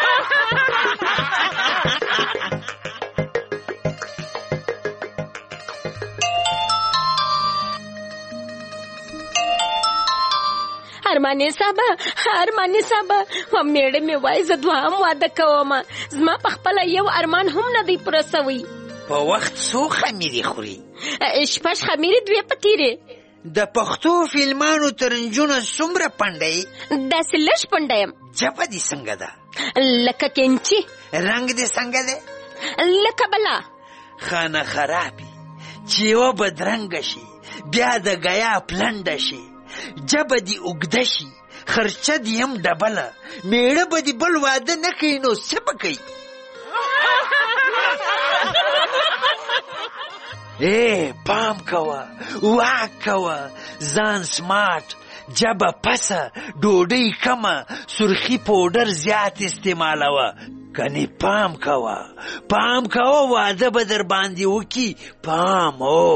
ارمانی صاحب ارمانی صاحب و میړه مې وای زه دوهم واده کوم زما په خپله یو ارمان هم نه دی پوره سوی په وخت څو خمیرې خوري شپږ خمیرې دوې پتیرې د پښتو فلمانو ترنجونه څومره پنډه یې داسې لږ پنډه یم جبه دې څنګه ده لکه کینچي رنګ دې څنګه دی لکه بلا خانه خرابې چې یوه بدرنګه شي بیا د ګیا پلنډه شي جبه دې اوږده شي خرچه دې هم ډبله میړه به دې بل واده نه کوي نو څه به کوي اے پام کوه واک کوه ځان سمارټ جبه پسه ډوډۍ کمه سرخی پودر زیات استعمالوه کنی پام کوه پام کوه واده به در باندې وکي پام او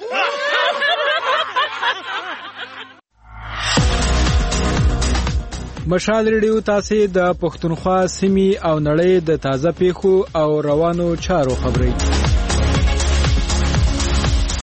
مشال ریډیو تاسو د پښتونخوا سیمې او نړۍ د تازه پیښو او روانو چارو خبري